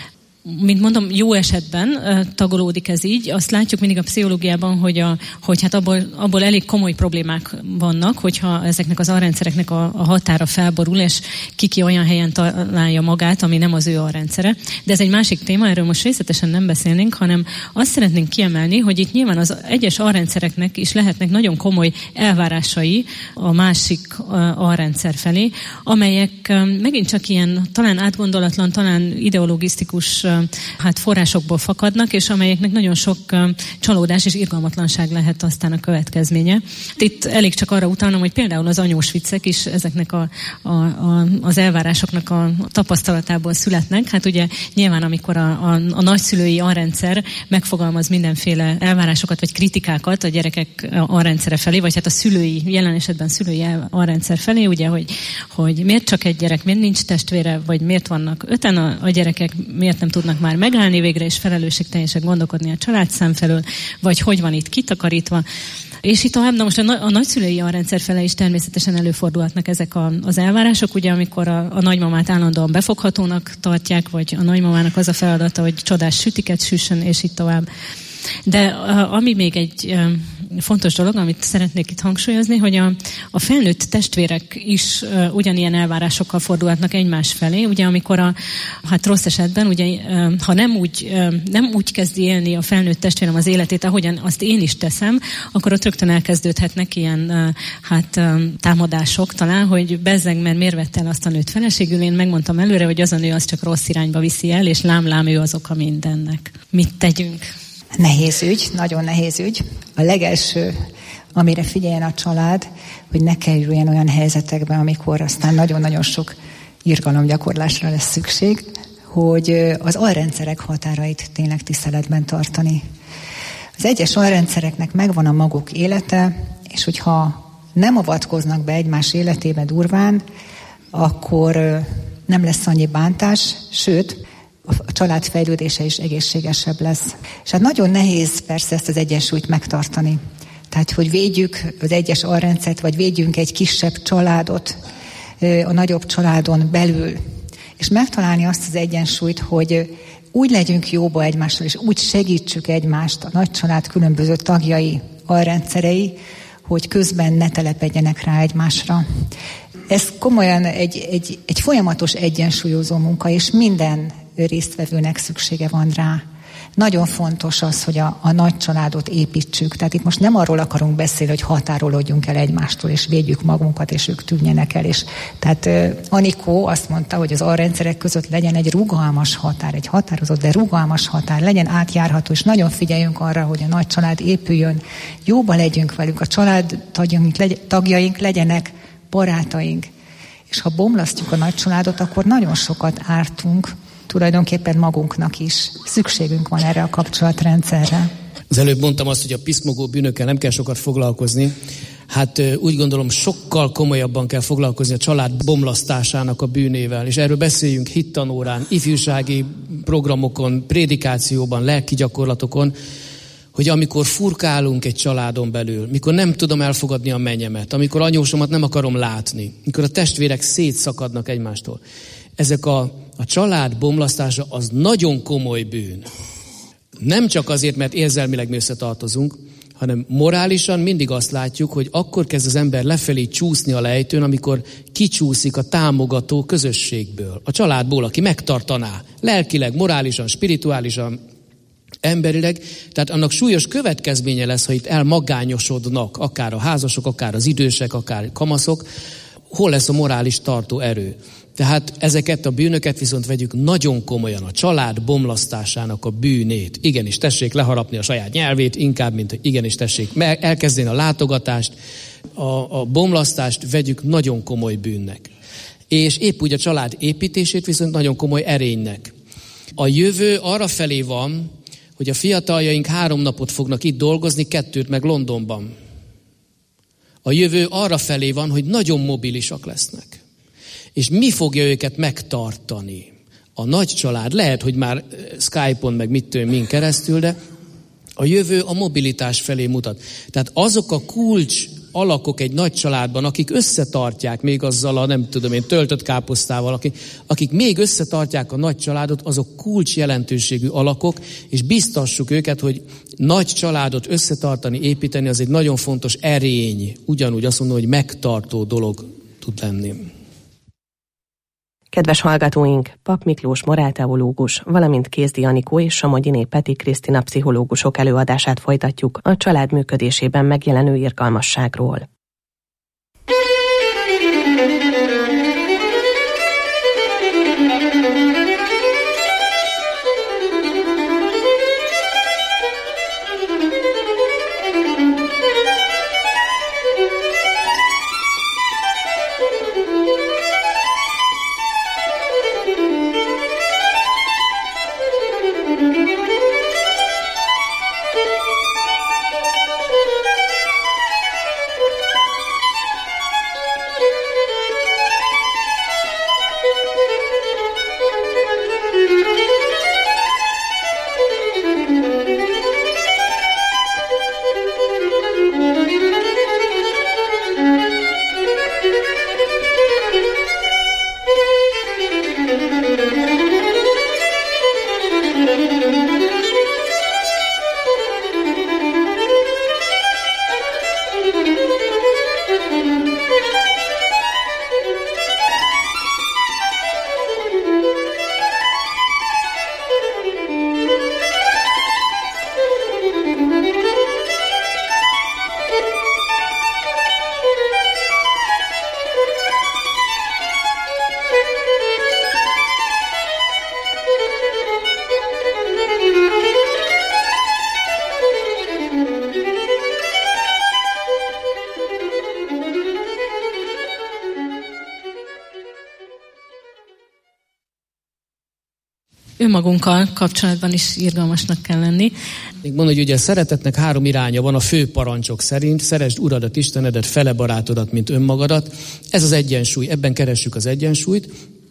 Mint mondom, jó esetben uh, tagolódik ez így. Azt látjuk mindig a pszichológiában, hogy, a, hogy hát abból, abból elég komoly problémák vannak, hogyha ezeknek az alrendszereknek a, a határa felborul, és kiki olyan helyen találja magát, ami nem az ő alrendszere. De ez egy másik téma, erről most részletesen nem beszélnénk, hanem azt szeretnénk kiemelni, hogy itt nyilván az egyes alrendszereknek is lehetnek nagyon komoly elvárásai a másik uh, alrendszer felé, amelyek uh, megint csak ilyen talán átgondolatlan, talán ideologisztikus uh, hát forrásokból fakadnak, és amelyeknek nagyon sok uh, csalódás és irgalmatlanság lehet aztán a következménye. Itt elég csak arra utalnom, hogy például az anyós viccek is ezeknek a, a, a, az elvárásoknak a tapasztalatából születnek. Hát ugye nyilván, amikor a, a, a nagyszülői alrendszer megfogalmaz mindenféle elvárásokat vagy kritikákat a gyerekek alrendszere felé, vagy hát a szülői, jelen esetben szülői alrendszer felé, ugye, hogy, hogy miért csak egy gyerek, miért nincs testvére, vagy miért vannak öten a, a gyerekek, miért nem tudnak már megállni végre, és felelősségteljesen gondolkodni a családszám felől, vagy hogy van itt kitakarítva. És itt tovább, na most a, na- a nagyszülői alrendszer fele is természetesen előfordulhatnak ezek a, az elvárások, ugye amikor a, a nagymamát állandóan befoghatónak tartják, vagy a nagymamának az a feladata, hogy csodás sütiket süssön, és itt tovább. De ami még egy fontos dolog, amit szeretnék itt hangsúlyozni, hogy a, a felnőtt testvérek is uh, ugyanilyen elvárásokkal fordulhatnak egymás felé. Ugye amikor a, hát rossz esetben, ugye, uh, ha nem úgy, uh, nem úgy kezdi élni a felnőtt testvérem az életét, ahogyan azt én is teszem, akkor ott rögtön elkezdődhetnek ilyen uh, hát, uh, támadások talán, hogy bezzeg, mert miért vette el azt a nőt feleségül. Én megmondtam előre, hogy az a nő az csak rossz irányba viszi el, és lám-lám ő az oka mindennek. Mit tegyünk?
Nehéz ügy, nagyon nehéz ügy. A legelső, amire figyeljen a család, hogy ne kerüljen olyan helyzetekbe, amikor aztán nagyon-nagyon sok irgalomgyakorlásra lesz szükség, hogy az alrendszerek határait tényleg tiszteletben tartani. Az egyes alrendszereknek megvan a maguk élete, és hogyha nem avatkoznak be egymás életébe durván, akkor nem lesz annyi bántás, sőt, a család fejlődése is egészségesebb lesz. És hát nagyon nehéz persze ezt az egyensúlyt megtartani. Tehát, hogy védjük az egyes alrendszert, vagy védjünk egy kisebb családot a nagyobb családon belül. És megtalálni azt az egyensúlyt, hogy úgy legyünk jóba egymással, és úgy segítsük egymást a nagy család különböző tagjai, alrendszerei, hogy közben ne telepedjenek rá egymásra. Ez komolyan egy, egy, egy folyamatos egyensúlyozó munka, és minden résztvevőnek szüksége van rá. Nagyon fontos az, hogy a, a nagy családot építsük. Tehát itt most nem arról akarunk beszélni, hogy határolódjunk el egymástól, és védjük magunkat, és ők tűnjenek el. És, tehát uh, Anikó azt mondta, hogy az alrendszerek között legyen egy rugalmas határ, egy határozott, de rugalmas határ, legyen átjárható, és nagyon figyeljünk arra, hogy a nagy család épüljön, jóba legyünk velük, a család tagjaink, legy, tagjaink legyenek barátaink. És ha bomlasztjuk a nagy családot, akkor nagyon sokat ártunk, tulajdonképpen magunknak is. Szükségünk van erre a kapcsolatrendszerre.
Az előbb mondtam azt, hogy a piszmogó bűnökkel nem kell sokat foglalkozni. Hát úgy gondolom, sokkal komolyabban kell foglalkozni a család bomlasztásának a bűnével, és erről beszéljünk hittanórán, ifjúsági programokon, prédikációban, lelki gyakorlatokon, hogy amikor furkálunk egy családon belül, mikor nem tudom elfogadni a mennyemet, amikor anyósomat nem akarom látni, mikor a testvérek szétszakadnak egymástól, ezek a, a család bomlasztása az nagyon komoly bűn. Nem csak azért, mert érzelmileg mi összetartozunk, hanem morálisan mindig azt látjuk, hogy akkor kezd az ember lefelé csúszni a lejtőn, amikor kicsúszik a támogató közösségből, a családból, aki megtartaná, lelkileg, morálisan, spirituálisan, emberileg, tehát annak súlyos következménye lesz, ha itt elmagányosodnak, akár a házasok, akár az idősek, akár kamaszok, hol lesz a morális tartó erő. Tehát ezeket a bűnöket viszont vegyük nagyon komolyan, a család bomlasztásának a bűnét. Igenis, tessék leharapni a saját nyelvét, inkább, mint igenis, tessék elkezdeni a látogatást, a, a bomlasztást vegyük nagyon komoly bűnnek. És épp úgy a család építését viszont nagyon komoly erénynek. A jövő arra felé van, hogy a fiataljaink három napot fognak itt dolgozni, kettőt meg Londonban. A jövő arra felé van, hogy nagyon mobilisak lesznek. És mi fogja őket megtartani? A nagy család, lehet, hogy már Skype-on, meg mit tudom, min keresztül, de a jövő a mobilitás felé mutat. Tehát azok a kulcs alakok egy nagy családban, akik összetartják még azzal a, nem tudom én, töltött káposztával, akik, akik még összetartják a nagy családot, azok kulcs jelentőségű alakok, és biztassuk őket, hogy nagy családot összetartani, építeni, az egy nagyon fontos erény. Ugyanúgy azt mondom, hogy megtartó dolog tud lenni.
Kedves hallgatóink, Pap Miklós morálteológus, valamint Kézdi Anikó és Somogyiné Peti Krisztina pszichológusok előadását folytatjuk a család működésében megjelenő irgalmasságról.
Önmagunkkal kapcsolatban is irgalmasnak kell lenni.
Még mondom, hogy ugye a szeretetnek három iránya van a fő parancsok szerint. Szeresd Uradat, Istenedet, fele barátodat, mint önmagadat. Ez az egyensúly, ebben keressük az egyensúlyt.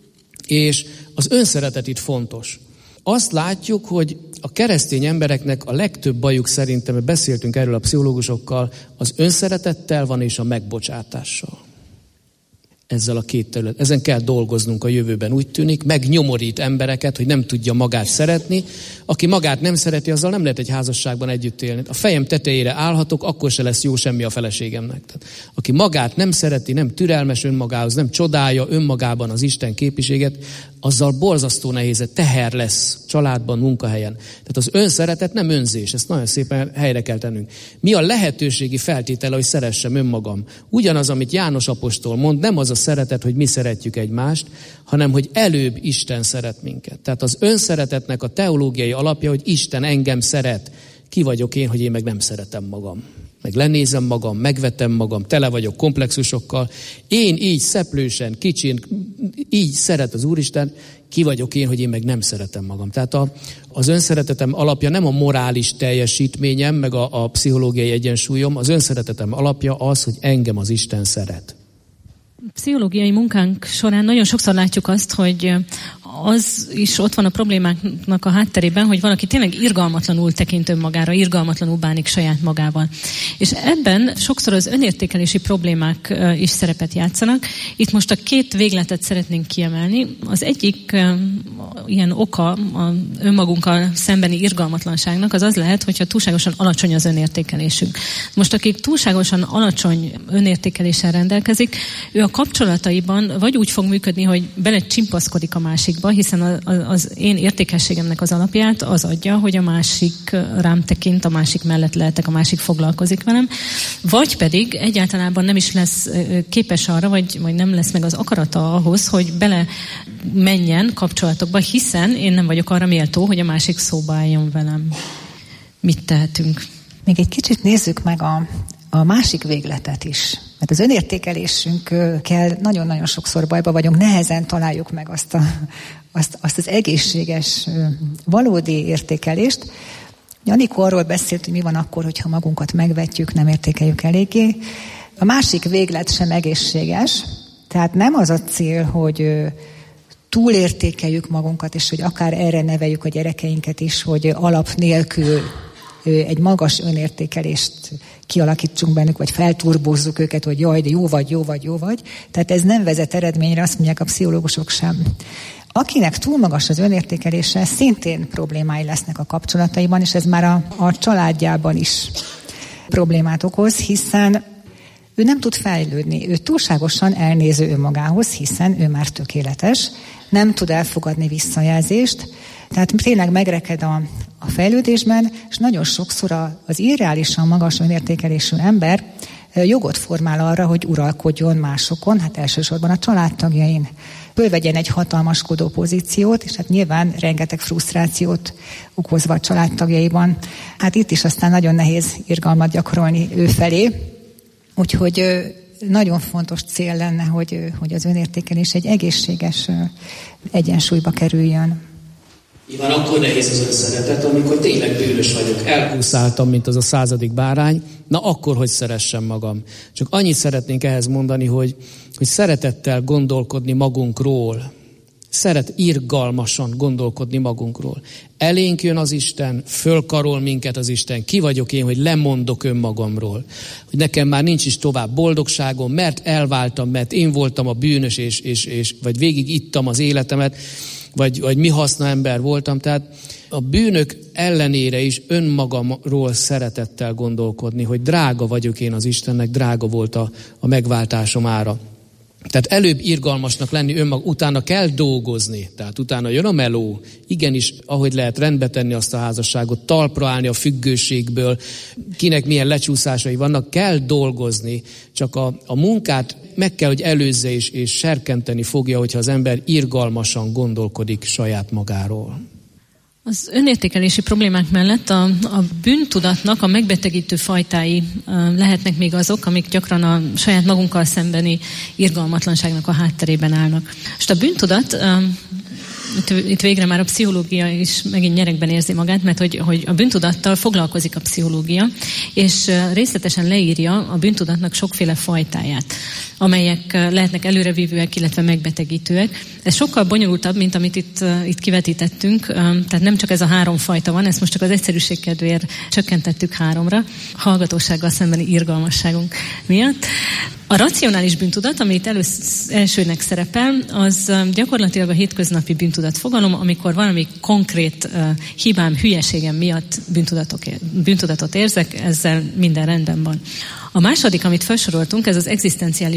És az önszeretet itt fontos. Azt látjuk, hogy a keresztény embereknek a legtöbb bajuk szerintem, beszéltünk erről a pszichológusokkal, az önszeretettel van és a megbocsátással. Ezzel a két terület. Ezen kell dolgoznunk a jövőben, úgy tűnik. Megnyomorít embereket, hogy nem tudja magát szeretni. Aki magát nem szereti, azzal nem lehet egy házasságban együtt élni. A fejem tetejére állhatok, akkor se lesz jó semmi a feleségemnek. Tehát, aki magát nem szereti, nem türelmes önmagához, nem csodálja önmagában az Isten képviséget, azzal borzasztó nehéz, teher lesz családban, munkahelyen. Tehát az önszeretet nem önzés, ezt nagyon szépen helyre kell tennünk. Mi a lehetőségi feltétele, hogy szeressem önmagam? Ugyanaz, amit János apostol mond, nem az a szeretet, hogy mi szeretjük egymást, hanem hogy előbb Isten szeret minket. Tehát az önszeretetnek a teológiai alapja, hogy Isten engem szeret. Ki vagyok én, hogy én meg nem szeretem magam. meg lenézem magam, megvetem magam, tele vagyok komplexusokkal. Én így szeplősen, kicsin, így szeret az Úristen, ki vagyok én, hogy én meg nem szeretem magam. Tehát a, az önszeretetem alapja nem a morális teljesítményem, meg a, a pszichológiai egyensúlyom, az önszeretetem alapja az, hogy engem az Isten szeret.
Pszichológiai munkánk során nagyon sokszor látjuk azt, hogy az is ott van a problémáknak a hátterében, hogy valaki tényleg irgalmatlanul tekint önmagára, irgalmatlanul bánik saját magával. És ebben sokszor az önértékelési problémák is szerepet játszanak. Itt most a két végletet szeretnénk kiemelni. Az egyik ilyen oka a önmagunkkal szembeni irgalmatlanságnak az az lehet, hogyha túlságosan alacsony az önértékelésünk. Most aki túlságosan alacsony önértékeléssel rendelkezik, ő a kapcsolataiban vagy úgy fog működni, hogy bele csimpaszkodik a másikba, hiszen az én értékességemnek az alapját az adja, hogy a másik rám tekint, a másik mellett lehetek, a másik foglalkozik velem, vagy pedig egyáltalán nem is lesz képes arra, vagy, vagy nem lesz meg az akarata ahhoz, hogy bele menjen kapcsolatokba, hiszen én nem vagyok arra méltó, hogy a másik szóba álljon velem. Mit tehetünk?
Még egy kicsit nézzük meg a, a másik végletet is. Mert az önértékelésünkkel nagyon-nagyon sokszor bajba vagyunk, nehezen találjuk meg azt, a, azt, azt az egészséges, valódi értékelést. Anikó arról beszélt, hogy mi van akkor, hogyha magunkat megvetjük, nem értékeljük eléggé. A másik véglet sem egészséges, tehát nem az a cél, hogy túlértékeljük magunkat, és hogy akár erre neveljük a gyerekeinket is, hogy alap nélkül egy magas önértékelést kialakítsunk bennük, vagy felturbózzuk őket, hogy jaj, de jó vagy, jó vagy, jó vagy. Tehát ez nem vezet eredményre, azt mondják a pszichológusok sem. Akinek túl magas az önértékelése, szintén problémái lesznek a kapcsolataiban, és ez már a, a családjában is problémát okoz, hiszen ő nem tud fejlődni. Ő túlságosan elnéző önmagához, hiszen ő már tökéletes, nem tud elfogadni visszajelzést, tehát tényleg megreked a, a fejlődésben, és nagyon sokszor a, az irreálisan magas önértékelésű ember jogot formál arra, hogy uralkodjon másokon, hát elsősorban a családtagjain. Fölvegyen egy hatalmaskodó pozíciót, és hát nyilván rengeteg frusztrációt okozva a családtagjaiban. Hát itt is aztán nagyon nehéz irgalmat gyakorolni ő felé. Úgyhogy nagyon fontos cél lenne, hogy, hogy az önértékelés egy egészséges egyensúlyba kerüljön.
Nyilván akkor nehéz az önszeretet, amikor tényleg bűnös vagyok, elkúszáltam, mint az a századik bárány, na akkor, hogy szeressem magam. Csak annyit szeretnénk ehhez mondani, hogy, hogy szeretettel gondolkodni magunkról, szeret irgalmasan gondolkodni magunkról. Elénk jön az Isten, fölkarol minket az Isten, ki vagyok én, hogy lemondok önmagamról. Hogy nekem már nincs is tovább boldogságom, mert elváltam, mert én voltam a bűnös, és, és, és, vagy végig ittam az életemet, vagy, vagy mi haszna ember voltam. Tehát a bűnök ellenére is önmagamról szeretettel gondolkodni, hogy drága vagyok én az Istennek, drága volt a, a megváltásom ára. Tehát előbb irgalmasnak lenni önmag, utána kell dolgozni, tehát utána jön a meló, igenis, ahogy lehet rendbe tenni azt a házasságot, talpra állni a függőségből, kinek milyen lecsúszásai vannak, kell dolgozni, csak a, a munkát meg kell, hogy előzze és, és serkenteni fogja, hogyha az ember irgalmasan gondolkodik saját magáról.
Az önértékelési problémák mellett a, a bűntudatnak a megbetegítő fajtái uh, lehetnek még azok, amik gyakran a saját magunkkal szembeni irgalmatlanságnak a hátterében állnak. És a bűntudat, uh, itt, itt végre már a pszichológia is megint nyerekben érzi magát, mert hogy, hogy a bűntudattal foglalkozik a pszichológia, és uh, részletesen leírja a bűntudatnak sokféle fajtáját, amelyek lehetnek előrevívőek, illetve megbetegítőek. Ez sokkal bonyolultabb, mint amit itt, itt kivetítettünk, tehát nem csak ez a három fajta van, ezt most csak az egyszerűség kedvéért csökkentettük háromra, hallgatósággal szembeni irgalmasságunk miatt. A racionális bűntudat, amit elősz, elsőnek szerepel, az gyakorlatilag a hétköznapi bűntudat fogalom, amikor valami konkrét uh, hibám, hülyeségem miatt bűntudatot érzek, ezzel minden rendben van. A második, amit felsoroltunk, ez az egzisztenciális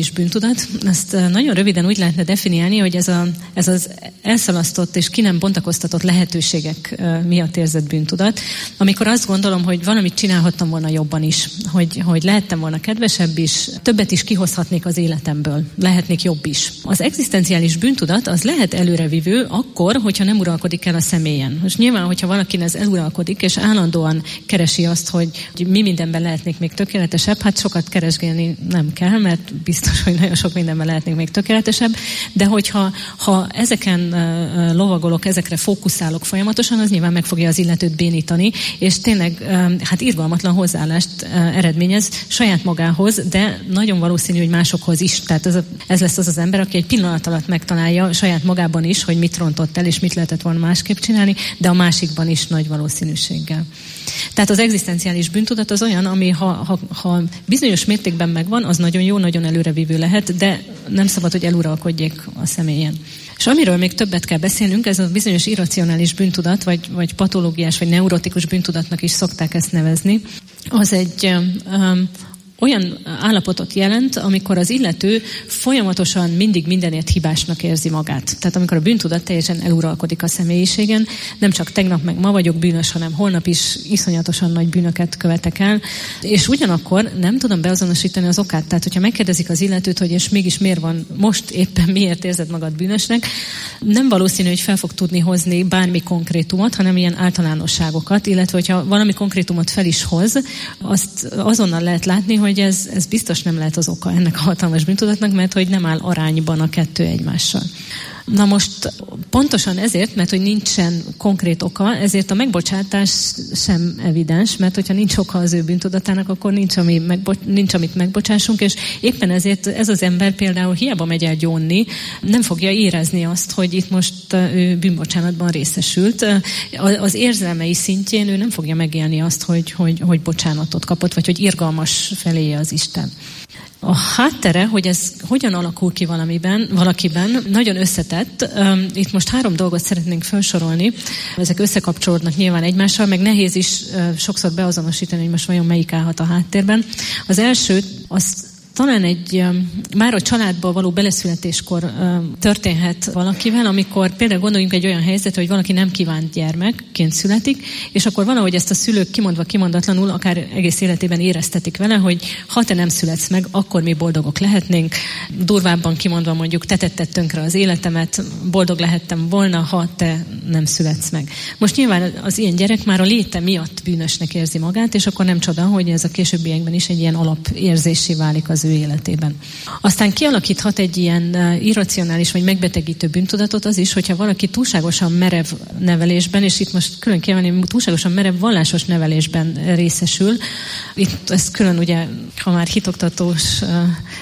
egzisztenciális bűntudat, azt nagyon röviden úgy lehetne definiálni, hogy ez, a, ez az elszalasztott és ki nem bontakoztatott lehetőségek miatt érzett bűntudat, amikor azt gondolom, hogy valamit csinálhattam volna jobban is, hogy, hogy lehettem volna kedvesebb is, többet is kihozhatnék az életemből, lehetnék jobb is. Az egzisztenciális bűntudat az lehet előrevívő akkor, hogyha nem uralkodik el a személyen. Most nyilván, hogyha valakin ez eluralkodik, és állandóan keresi azt, hogy, hogy mi mindenben lehetnék még tökéletesebb, hát sokat keresgélni nem kell, mert biztos, hogy nagyon sok mindenben lehetnék még tökéletesebb, de hogyha ha ezeken uh, lovagolok, ezekre fókuszálok folyamatosan, az nyilván meg fogja az illetőt bénítani, és tényleg uh, hát irgalmatlan hozzáállást uh, eredményez saját magához, de nagyon valószínű, hogy másokhoz is. Tehát ez, a, ez lesz az az ember, aki egy pillanat alatt megtalálja saját magában is, hogy mit rontott el, és mit lehetett volna másképp csinálni, de a másikban is nagy valószínűséggel. Tehát az egzisztenciális bűntudat az olyan, ami ha, ha, ha bizonyos mértékben megvan, az nagyon jó, nagyon előrevívő lehet, de nem szabad, hogy eluralkodjék a személyen. És amiről még többet kell beszélnünk, ez a bizonyos irracionális bűntudat, vagy, vagy patológiás, vagy neurotikus bűntudatnak is szokták ezt nevezni. Az egy um, olyan állapotot jelent, amikor az illető folyamatosan mindig mindenért hibásnak érzi magát. Tehát amikor a bűntudat teljesen eluralkodik a személyiségen, nem csak tegnap meg ma vagyok bűnös, hanem holnap is iszonyatosan nagy bűnöket követek el, és ugyanakkor nem tudom beazonosítani az okát. Tehát, hogyha megkérdezik az illetőt, hogy és mégis miért van most éppen miért érzed magad bűnösnek, nem valószínű, hogy fel fog tudni hozni bármi konkrétumot, hanem ilyen általánosságokat, illetve hogyha valami konkrétumot fel is hoz, azt azonnal lehet látni, hogy ez, ez biztos nem lehet az oka ennek a hatalmas bűntudatnak, mert hogy nem áll arányban a kettő egymással. Na most pontosan ezért, mert hogy nincsen konkrét oka, ezért a megbocsátás sem evidens, mert hogyha nincs oka az ő bűntudatának, akkor nincs, ami megbo- nincs amit megbocsássunk, és éppen ezért ez az ember például hiába megy el gyónni, nem fogja érezni azt, hogy itt most ő bűnbocsánatban részesült. Az érzelmei szintjén ő nem fogja megélni azt, hogy, hogy, hogy bocsánatot kapott, vagy hogy irgalmas feléje az Isten. A háttere, hogy ez hogyan alakul ki valamiben, valakiben, nagyon összetett. Itt most három dolgot szeretnénk felsorolni. Ezek összekapcsolódnak nyilván egymással, meg nehéz is sokszor beazonosítani, hogy most vajon melyik állhat a háttérben. Az első, az talán egy, már a családba való beleszületéskor történhet valakivel, amikor például gondoljunk egy olyan helyzetre, hogy valaki nem kívánt gyermekként születik, és akkor valahogy ezt a szülők kimondva kimondatlanul akár egész életében éreztetik vele, hogy ha te nem születsz meg, akkor mi boldogok lehetnénk. Durvábban kimondva mondjuk, te tetted tönkre az életemet, boldog lehettem volna, ha te nem születsz meg. Most nyilván az ilyen gyerek már a léte miatt bűnösnek érzi magát, és akkor nem csoda, hogy ez a későbbiekben is egy ilyen alapérzéssé válik az ő életében. Aztán kialakíthat egy ilyen irracionális vagy megbetegítő bűntudatot az is, hogyha valaki túlságosan merev nevelésben, és itt most külön kiemelni, túlságosan merev vallásos nevelésben részesül. Itt ezt külön ugye, ha már hitoktatós uh,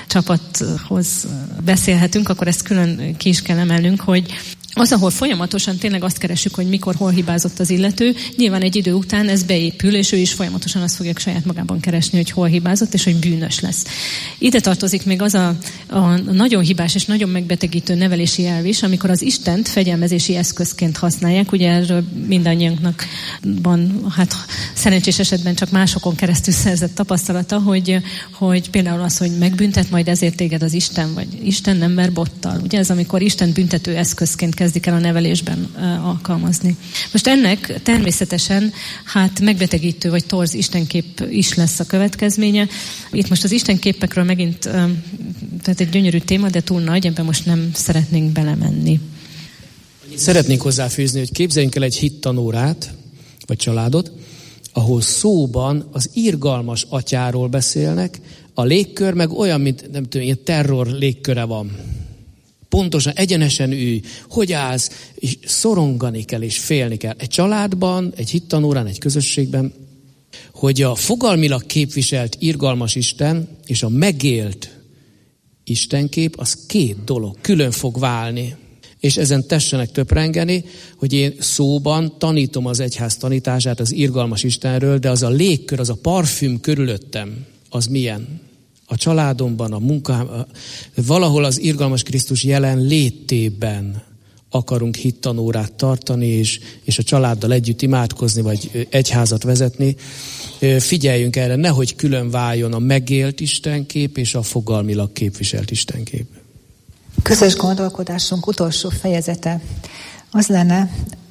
csapathoz beszélhetünk, akkor ezt külön ki is kell emelnünk, hogy az, ahol folyamatosan tényleg azt keresünk, hogy mikor, hol hibázott az illető, nyilván egy idő után ez beépül, és ő is folyamatosan azt fogja saját magában keresni, hogy hol hibázott, és hogy bűnös lesz. Ide tartozik még az a, a nagyon hibás és nagyon megbetegítő nevelési elv is, amikor az Istent fegyelmezési eszközként használják. Ugye erről mindannyiunknak van, hát szerencsés esetben csak másokon keresztül szerzett tapasztalata, hogy, hogy például az, hogy megbüntet majd ezért téged az Isten, vagy Isten nem ver bottal. Ugye ez, amikor Isten büntető eszközként kezdik el a nevelésben uh, alkalmazni. Most ennek természetesen hát megbetegítő vagy torz istenkép is lesz a következménye. Itt most az istenképekről megint uh, tehát egy gyönyörű téma, de túl nagy, ebben most nem szeretnénk belemenni.
Szeretnénk hozzáfűzni, hogy képzeljünk el egy hittanórát, vagy családot, ahol szóban az irgalmas atyáról beszélnek, a légkör meg olyan, mint nem tudom, ilyen terror légköre van. Pontosan, egyenesen ülj, hogy állsz, és szorongani kell, és félni kell. Egy családban, egy hittanórán, egy közösségben, hogy a fogalmilag képviselt irgalmas Isten és a megélt Istenkép, az két dolog, külön fog válni. És ezen tessenek töprengeni, hogy én szóban tanítom az egyház tanítását az irgalmas Istenről, de az a légkör, az a parfüm körülöttem, az milyen? A családomban, a munkám, valahol az irgalmas Krisztus jelen létében akarunk hittanórát tartani, és, és a családdal együtt imádkozni, vagy egyházat vezetni. figyeljünk erre, nehogy külön váljon a megélt istenkép és a fogalmilag képviselt istenkép.
Közös gondolkodásunk utolsó fejezete az lenne,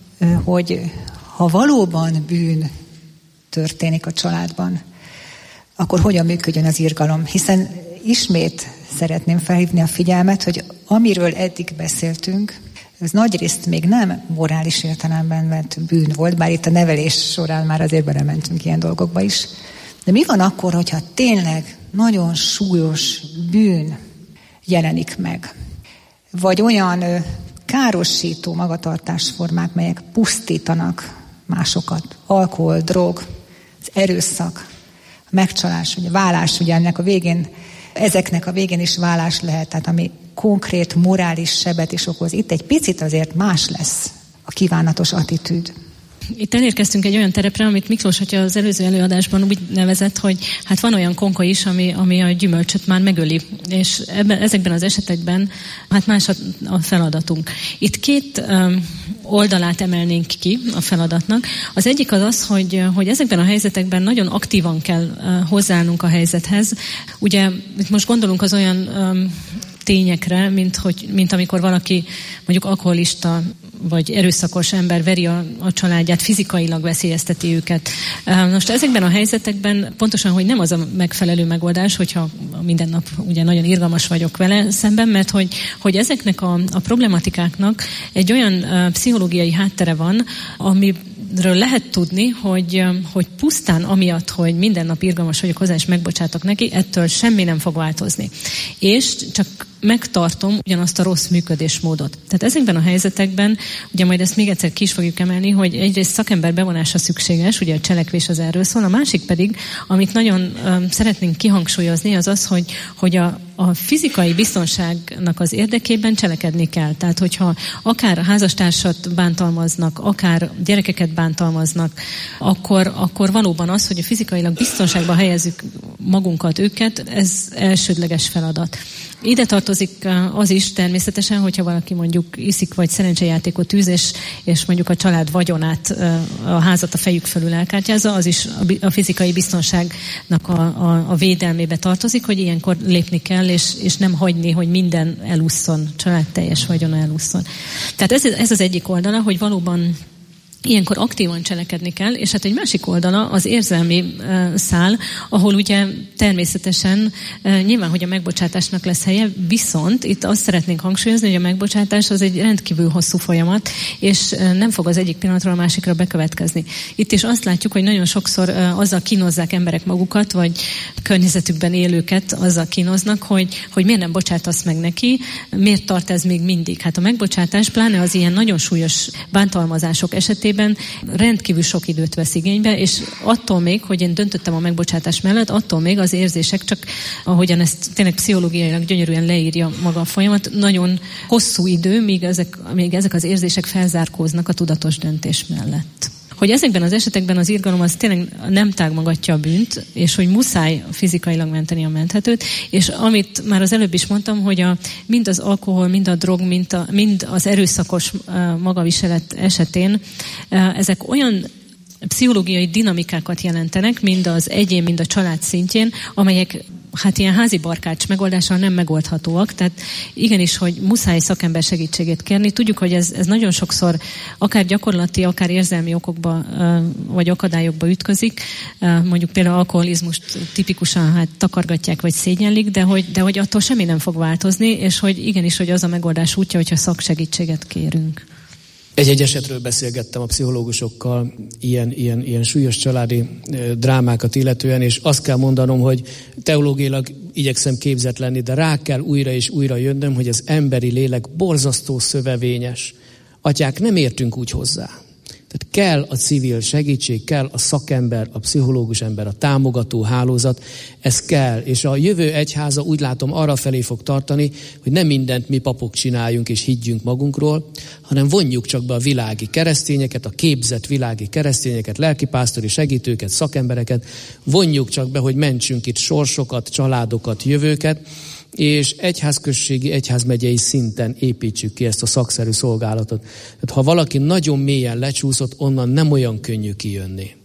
hogy ha valóban bűn történik a családban, akkor hogyan működjön az irgalom? Hiszen ismét szeretném felhívni a figyelmet, hogy amiről eddig beszéltünk, ez nagyrészt még nem morális értelemben vett bűn volt, bár itt a nevelés során már azért belementünk ilyen dolgokba is. De mi van akkor, hogyha tényleg nagyon súlyos bűn jelenik meg? Vagy olyan ö, károsító magatartásformák, melyek pusztítanak másokat. Alkohol, drog, az erőszak, a megcsalás, ugye válás, ugye ennek a végén, ezeknek a végén is válás lehet, tehát ami konkrét morális sebet is okoz. Itt egy picit azért más lesz a kívánatos attitűd.
Itt elérkeztünk egy olyan terepre, amit Miklós atya az előző előadásban úgy nevezett, hogy hát van olyan konka is, ami, ami a gyümölcsöt már megöli. És ebben, ezekben az esetekben hát más a, a feladatunk. Itt két um, oldalát emelnénk ki a feladatnak. Az egyik az az, hogy, hogy ezekben a helyzetekben nagyon aktívan kell uh, hozzáállnunk a helyzethez. Ugye itt most gondolunk az olyan um, tényekre, mint, hogy, mint amikor valaki mondjuk alkoholista vagy erőszakos ember veri a, a családját, fizikailag veszélyezteti őket. Most ezekben a helyzetekben pontosan, hogy nem az a megfelelő megoldás, hogyha minden nap ugye nagyon irgalmas vagyok vele szemben, mert hogy, hogy ezeknek a, a problematikáknak egy olyan uh, pszichológiai háttere van, ami ről lehet tudni, hogy, hogy pusztán amiatt, hogy minden nap irgalmas vagyok hozzá, és megbocsátok neki, ettől semmi nem fog változni. És csak megtartom ugyanazt a rossz működésmódot. Tehát ezekben a helyzetekben, ugye majd ezt még egyszer ki is fogjuk emelni, hogy egyrészt szakember bevonása szükséges, ugye a cselekvés az erről szól, a másik pedig, amit nagyon um, szeretnénk kihangsúlyozni, az az, hogy, hogy a, a fizikai biztonságnak az érdekében cselekedni kell. Tehát, hogyha akár a házastársat bántalmaznak, akár gyerekeket bántalmaznak, akkor, akkor valóban az, hogy a fizikailag biztonságba helyezzük magunkat, őket, ez elsődleges feladat. Ide tartozik az is természetesen, hogyha valaki mondjuk iszik vagy szerencsejátékot űz, és, és mondjuk a család vagyonát, a házat a fejük fölül elkártyázza, az is a fizikai biztonságnak a, a, a védelmébe tartozik, hogy ilyenkor lépni kell, és, és nem hagyni, hogy minden elússzon, család teljes vagyona elússzon. Tehát ez, ez az egyik oldala, hogy valóban ilyenkor aktívan cselekedni kell, és hát egy másik oldala az érzelmi uh, szál, ahol ugye természetesen uh, nyilván, hogy a megbocsátásnak lesz helye, viszont itt azt szeretnénk hangsúlyozni, hogy a megbocsátás az egy rendkívül hosszú folyamat, és uh, nem fog az egyik pillanatról a másikra bekövetkezni. Itt is azt látjuk, hogy nagyon sokszor uh, azzal kínozzák emberek magukat, vagy környezetükben élőket azzal kínoznak, hogy, hogy miért nem bocsátasz meg neki, miért tart ez még mindig. Hát a megbocsátás, pláne az ilyen nagyon súlyos bántalmazások esetében rendkívül sok időt vesz igénybe, és attól még, hogy én döntöttem a megbocsátás mellett, attól még az érzések, csak ahogyan ezt tényleg pszichológiailag gyönyörűen leírja maga a folyamat, nagyon hosszú idő, míg ezek, még ezek az érzések felzárkóznak a tudatos döntés mellett. Hogy ezekben az esetekben az irgalom az tényleg nem támogatja a bűnt, és hogy muszáj fizikailag menteni a menthetőt, és amit már az előbb is mondtam, hogy a, mind az alkohol, mind a drog, mind, a, mind az erőszakos uh, magaviselet esetén uh, ezek olyan pszichológiai dinamikákat jelentenek, mind az egyén, mind a család szintjén, amelyek hát ilyen házi barkács megoldással nem megoldhatóak, tehát igenis, hogy muszáj szakember segítségét kérni. Tudjuk, hogy ez, ez nagyon sokszor akár gyakorlati, akár érzelmi okokba vagy akadályokba ütközik. Mondjuk például alkoholizmust tipikusan hát takargatják vagy szégyenlik, de hogy, de hogy attól semmi nem fog változni, és hogy igenis, hogy az a megoldás útja, hogyha szaksegítséget kérünk.
Egy-egy esetről beszélgettem a pszichológusokkal, ilyen, ilyen, ilyen súlyos családi drámákat illetően, és azt kell mondanom, hogy teológiailag igyekszem képzett lenni, de rá kell újra és újra jönnöm, hogy az emberi lélek borzasztó szövevényes. Atyák, nem értünk úgy hozzá. Tehát kell a civil segítség, kell a szakember, a pszichológus ember, a támogató hálózat, ez kell. És a jövő egyháza úgy látom arra felé fog tartani, hogy nem mindent mi papok csináljunk és higgyünk magunkról, hanem vonjuk csak be a világi keresztényeket, a képzett világi keresztényeket, lelkipásztori segítőket, szakembereket, vonjuk csak be, hogy mentsünk itt sorsokat, családokat, jövőket, és egyházközségi, egyházmegyei szinten építsük ki ezt a szakszerű szolgálatot. Tehát ha valaki nagyon mélyen lecsúszott, onnan nem olyan könnyű kijönni.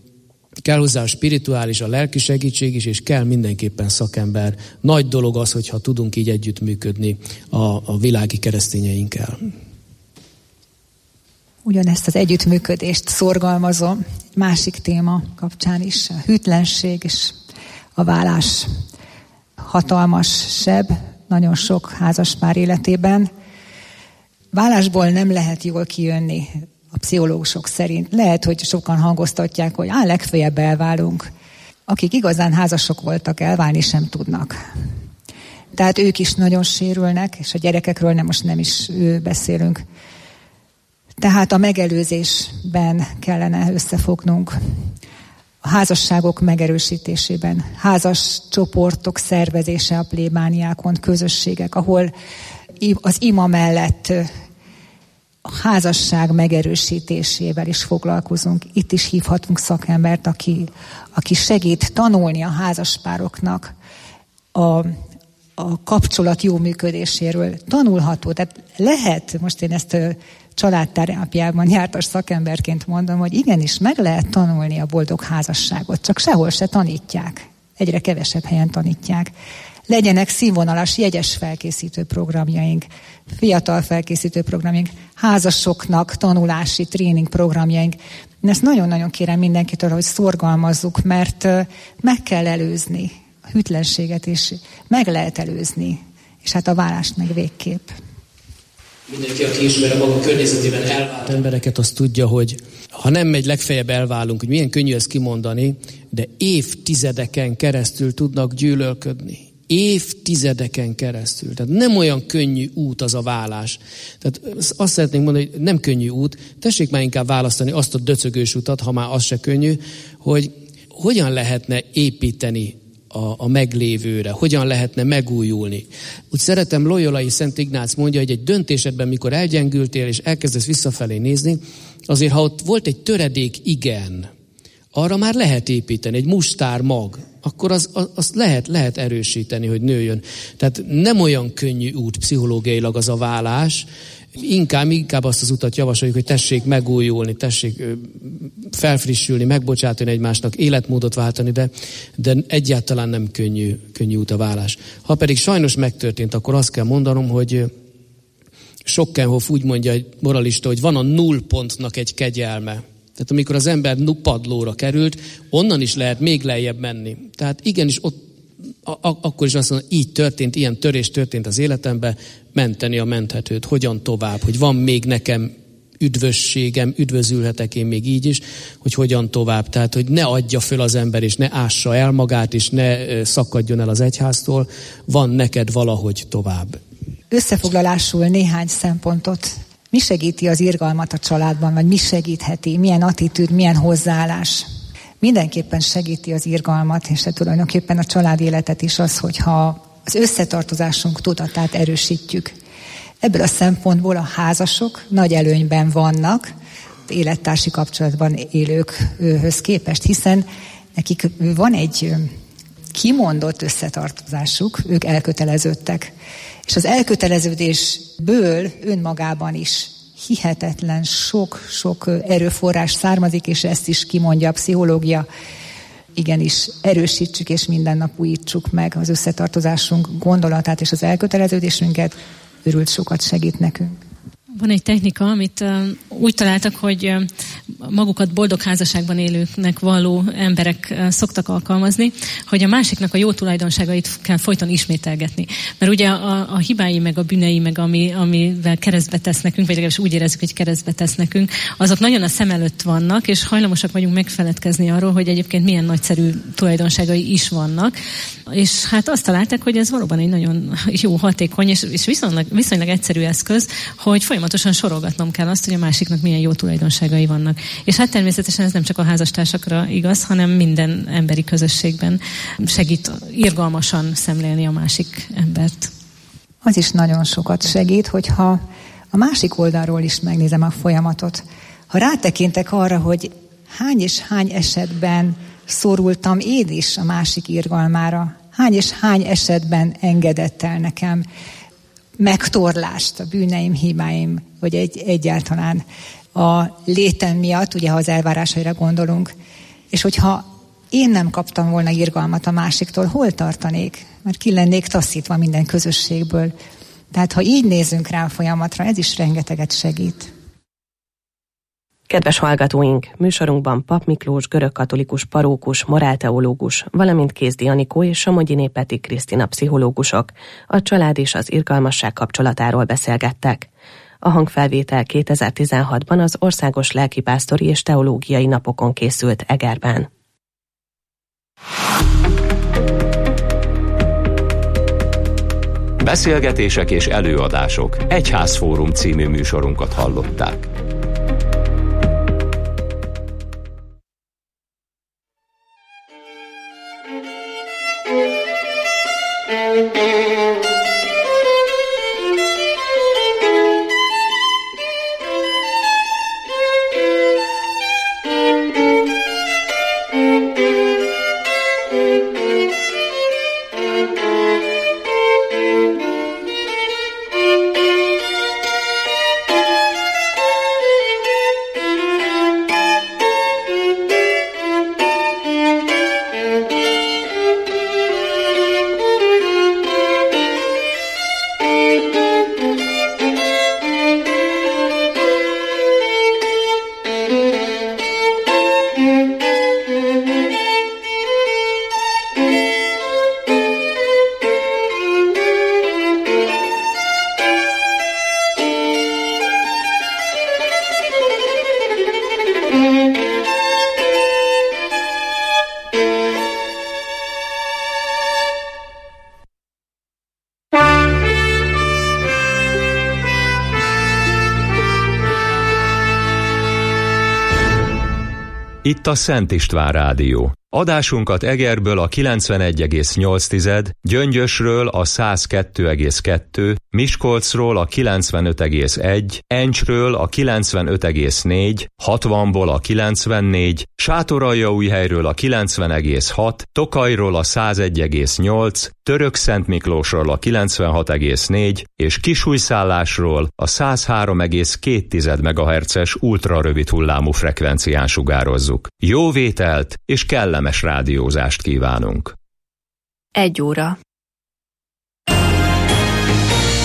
Kell hozzá a spirituális, a lelki segítség is, és kell mindenképpen szakember. Nagy dolog az, hogyha tudunk így együttműködni a, a világi keresztényeinkkel.
Ugyanezt az együttműködést szorgalmazom másik téma kapcsán is, a hűtlenség és a vállás hatalmas seb nagyon sok házaspár életében. Vállásból nem lehet jól kijönni a pszichológusok szerint. Lehet, hogy sokan hangoztatják, hogy á, legfeljebb elválunk. Akik igazán házasok voltak, elválni sem tudnak. Tehát ők is nagyon sérülnek, és a gyerekekről nem, most nem is beszélünk. Tehát a megelőzésben kellene összefognunk. A házasságok megerősítésében, házas csoportok szervezése a plébániákon, közösségek, ahol az ima mellett a házasság megerősítésével is foglalkozunk. Itt is hívhatunk szakembert, aki, aki segít tanulni a házaspároknak a, a kapcsolat jó működéséről. Tanulható, tehát lehet, most én ezt családterápiában jártas szakemberként mondom, hogy igenis meg lehet tanulni a boldog házasságot, csak sehol se tanítják. Egyre kevesebb helyen tanítják. Legyenek színvonalas, jegyes felkészítő programjaink, fiatal felkészítő programjaink, házasoknak tanulási tréning programjaink. Én ezt nagyon-nagyon kérem mindenkitől, hogy szorgalmazzuk, mert meg kell előzni a hűtlenséget, és meg lehet előzni, és hát a válást meg végképp.
Mindenki, aki ismer a maga környezetében elvált embereket, azt tudja, hogy ha nem megy, legfeljebb elválunk, hogy milyen könnyű ezt kimondani, de évtizedeken keresztül tudnak gyűlölködni. Évtizedeken keresztül. Tehát nem olyan könnyű út az a válás. Tehát azt szeretnénk mondani, hogy nem könnyű út, tessék már inkább választani azt a döcögős utat, ha már az se könnyű, hogy hogyan lehetne építeni A, a meglévőre, hogyan lehetne megújulni. Úgy szeretem, Loyolai Szent Ignác mondja, hogy egy döntésedben, mikor elgyengültél és elkezdesz visszafelé nézni, azért ha ott volt egy töredék igen, arra már lehet építeni, egy mustár mag, akkor az, az, azt lehet, lehet erősíteni, hogy nőjön. Tehát nem olyan könnyű út pszichológiailag az a válás, Inkább, inkább azt az utat javasoljuk, hogy tessék megújulni, tessék felfrissülni, megbocsátani egymásnak, életmódot váltani, de, de egyáltalán nem könnyű, könnyű út a válás. Ha pedig sajnos megtörtént, akkor azt kell mondanom, hogy Schopenhauer úgy mondja egy moralista, hogy van a nullpontnak egy kegyelme. Tehát amikor az ember padlóra került, onnan is lehet még lejjebb menni. Tehát igenis ott A, akkor is azt mondom, így történt, ilyen törés történt az életemben, menteni a menthetőt, hogyan tovább, hogy van még nekem üdvösségem, üdvözülhetek én még így is, hogy hogyan tovább. Tehát, hogy ne adja föl az ember, és ne ássa el magát, és ne szakadjon el az egyháztól, van neked valahogy tovább.
Összefoglalásul néhány szempontot. Mi segíti az irgalmat a családban, vagy mi segítheti, milyen attitűd, milyen hozzáállás? Mindenképpen segíti az irgalmat, és tulajdonképpen a család életet is az, hogyha az összetartozásunk tudatát erősítjük. Ebből a szempontból a házasok nagy előnyben vannak élettársi kapcsolatban élőkhöz képest, hiszen nekik van egy kimondott összetartozásuk, ők elköteleződtek. És az elköteleződésből önmagában is hihetetlen sok-sok erőforrás származik, és ezt is kimondja a pszichológia. Igenis, erősítsük és minden nap újítsuk meg az összetartozásunk gondolatát és az elköteleződésünket, őrült sokat segít nekünk.
Van egy technika, amit uh, úgy találtak, hogy uh, magukat boldog házasságban élőknek való emberek uh, szoktak alkalmazni, hogy a másiknak a jó tulajdonságait kell folyton ismételgetni. Mert ugye a, a hibái, meg a bűnei, meg ami, amivel keresztbe tesz nekünk, vagy legalábbis úgy érezzük, hogy keresztbe tesz nekünk, azok nagyon a szem előtt vannak, és hajlamosak vagyunk megfeledkezni arról, hogy egyébként milyen nagyszerű tulajdonságai is vannak. És hát azt találták, hogy ez valóban egy nagyon jó, hatékony, és, és viszonylag, viszonylag egyszerű eszköz, hogy folyamatosan sorolgatnom kell azt, hogy a másiknak milyen jó tulajdonságai vannak. És hát természetesen ez nem csak a házastársakra igaz, hanem minden emberi közösségben segít irgalmasan szemlélni a másik embert.
Az is nagyon sokat segít, hogyha a másik oldalról is megnézem a folyamatot. Ha rátekintek arra, hogy hány és hány esetben szorultam én is a másik irgalmára, hány és hány esetben engedett el nekem megtorlást a bűneim, hibáim, vagy egy, egyáltalán a létem miatt, ugye ha az elvárásaira gondolunk, És hogyha én nem kaptam volna irgalmat a másiktól, hol tartanék? Mert ki lennék taszítva minden közösségből. Tehát ha így nézünk rá a folyamatra, ez is rengeteget segít.
Kedves hallgatóink, műsorunkban Pap Miklós görögkatolikus parókus, morálteológus, valamint Kézdi Anikó és Somogyiné Peti Krisztina pszichológusok a család és az irgalmasság kapcsolatáról beszélgettek. A hangfelvétel kétezer-tizenhatban az Országos Lelkipásztori és Teológiai Napokon készült Egerben.
Beszélgetések és előadások. Egyházfórum című műsorunkat hallották. Itt a Szent István Rádió. Adásunkat Egerből a kilencvenegy egész nyolc, Gyöngyösről a száz kettő egész kettő, Miskolcról a kilencvenöt egész egy, Encsről a kilencvenöt egész négy, hatvanból a kilencvennégy, Sátoraljaújhelyről a kilencven egész hat, Tokajról a száz egy egész nyolc, Törökszent Miklósról a kilencvenhat egész négy és Kisújszállásról a száz három egész két megahertzes ultrarövid hullámú frekvencián sugározzuk. Jó vételt és kellemes rádiózást kívánunk!
Egy óra.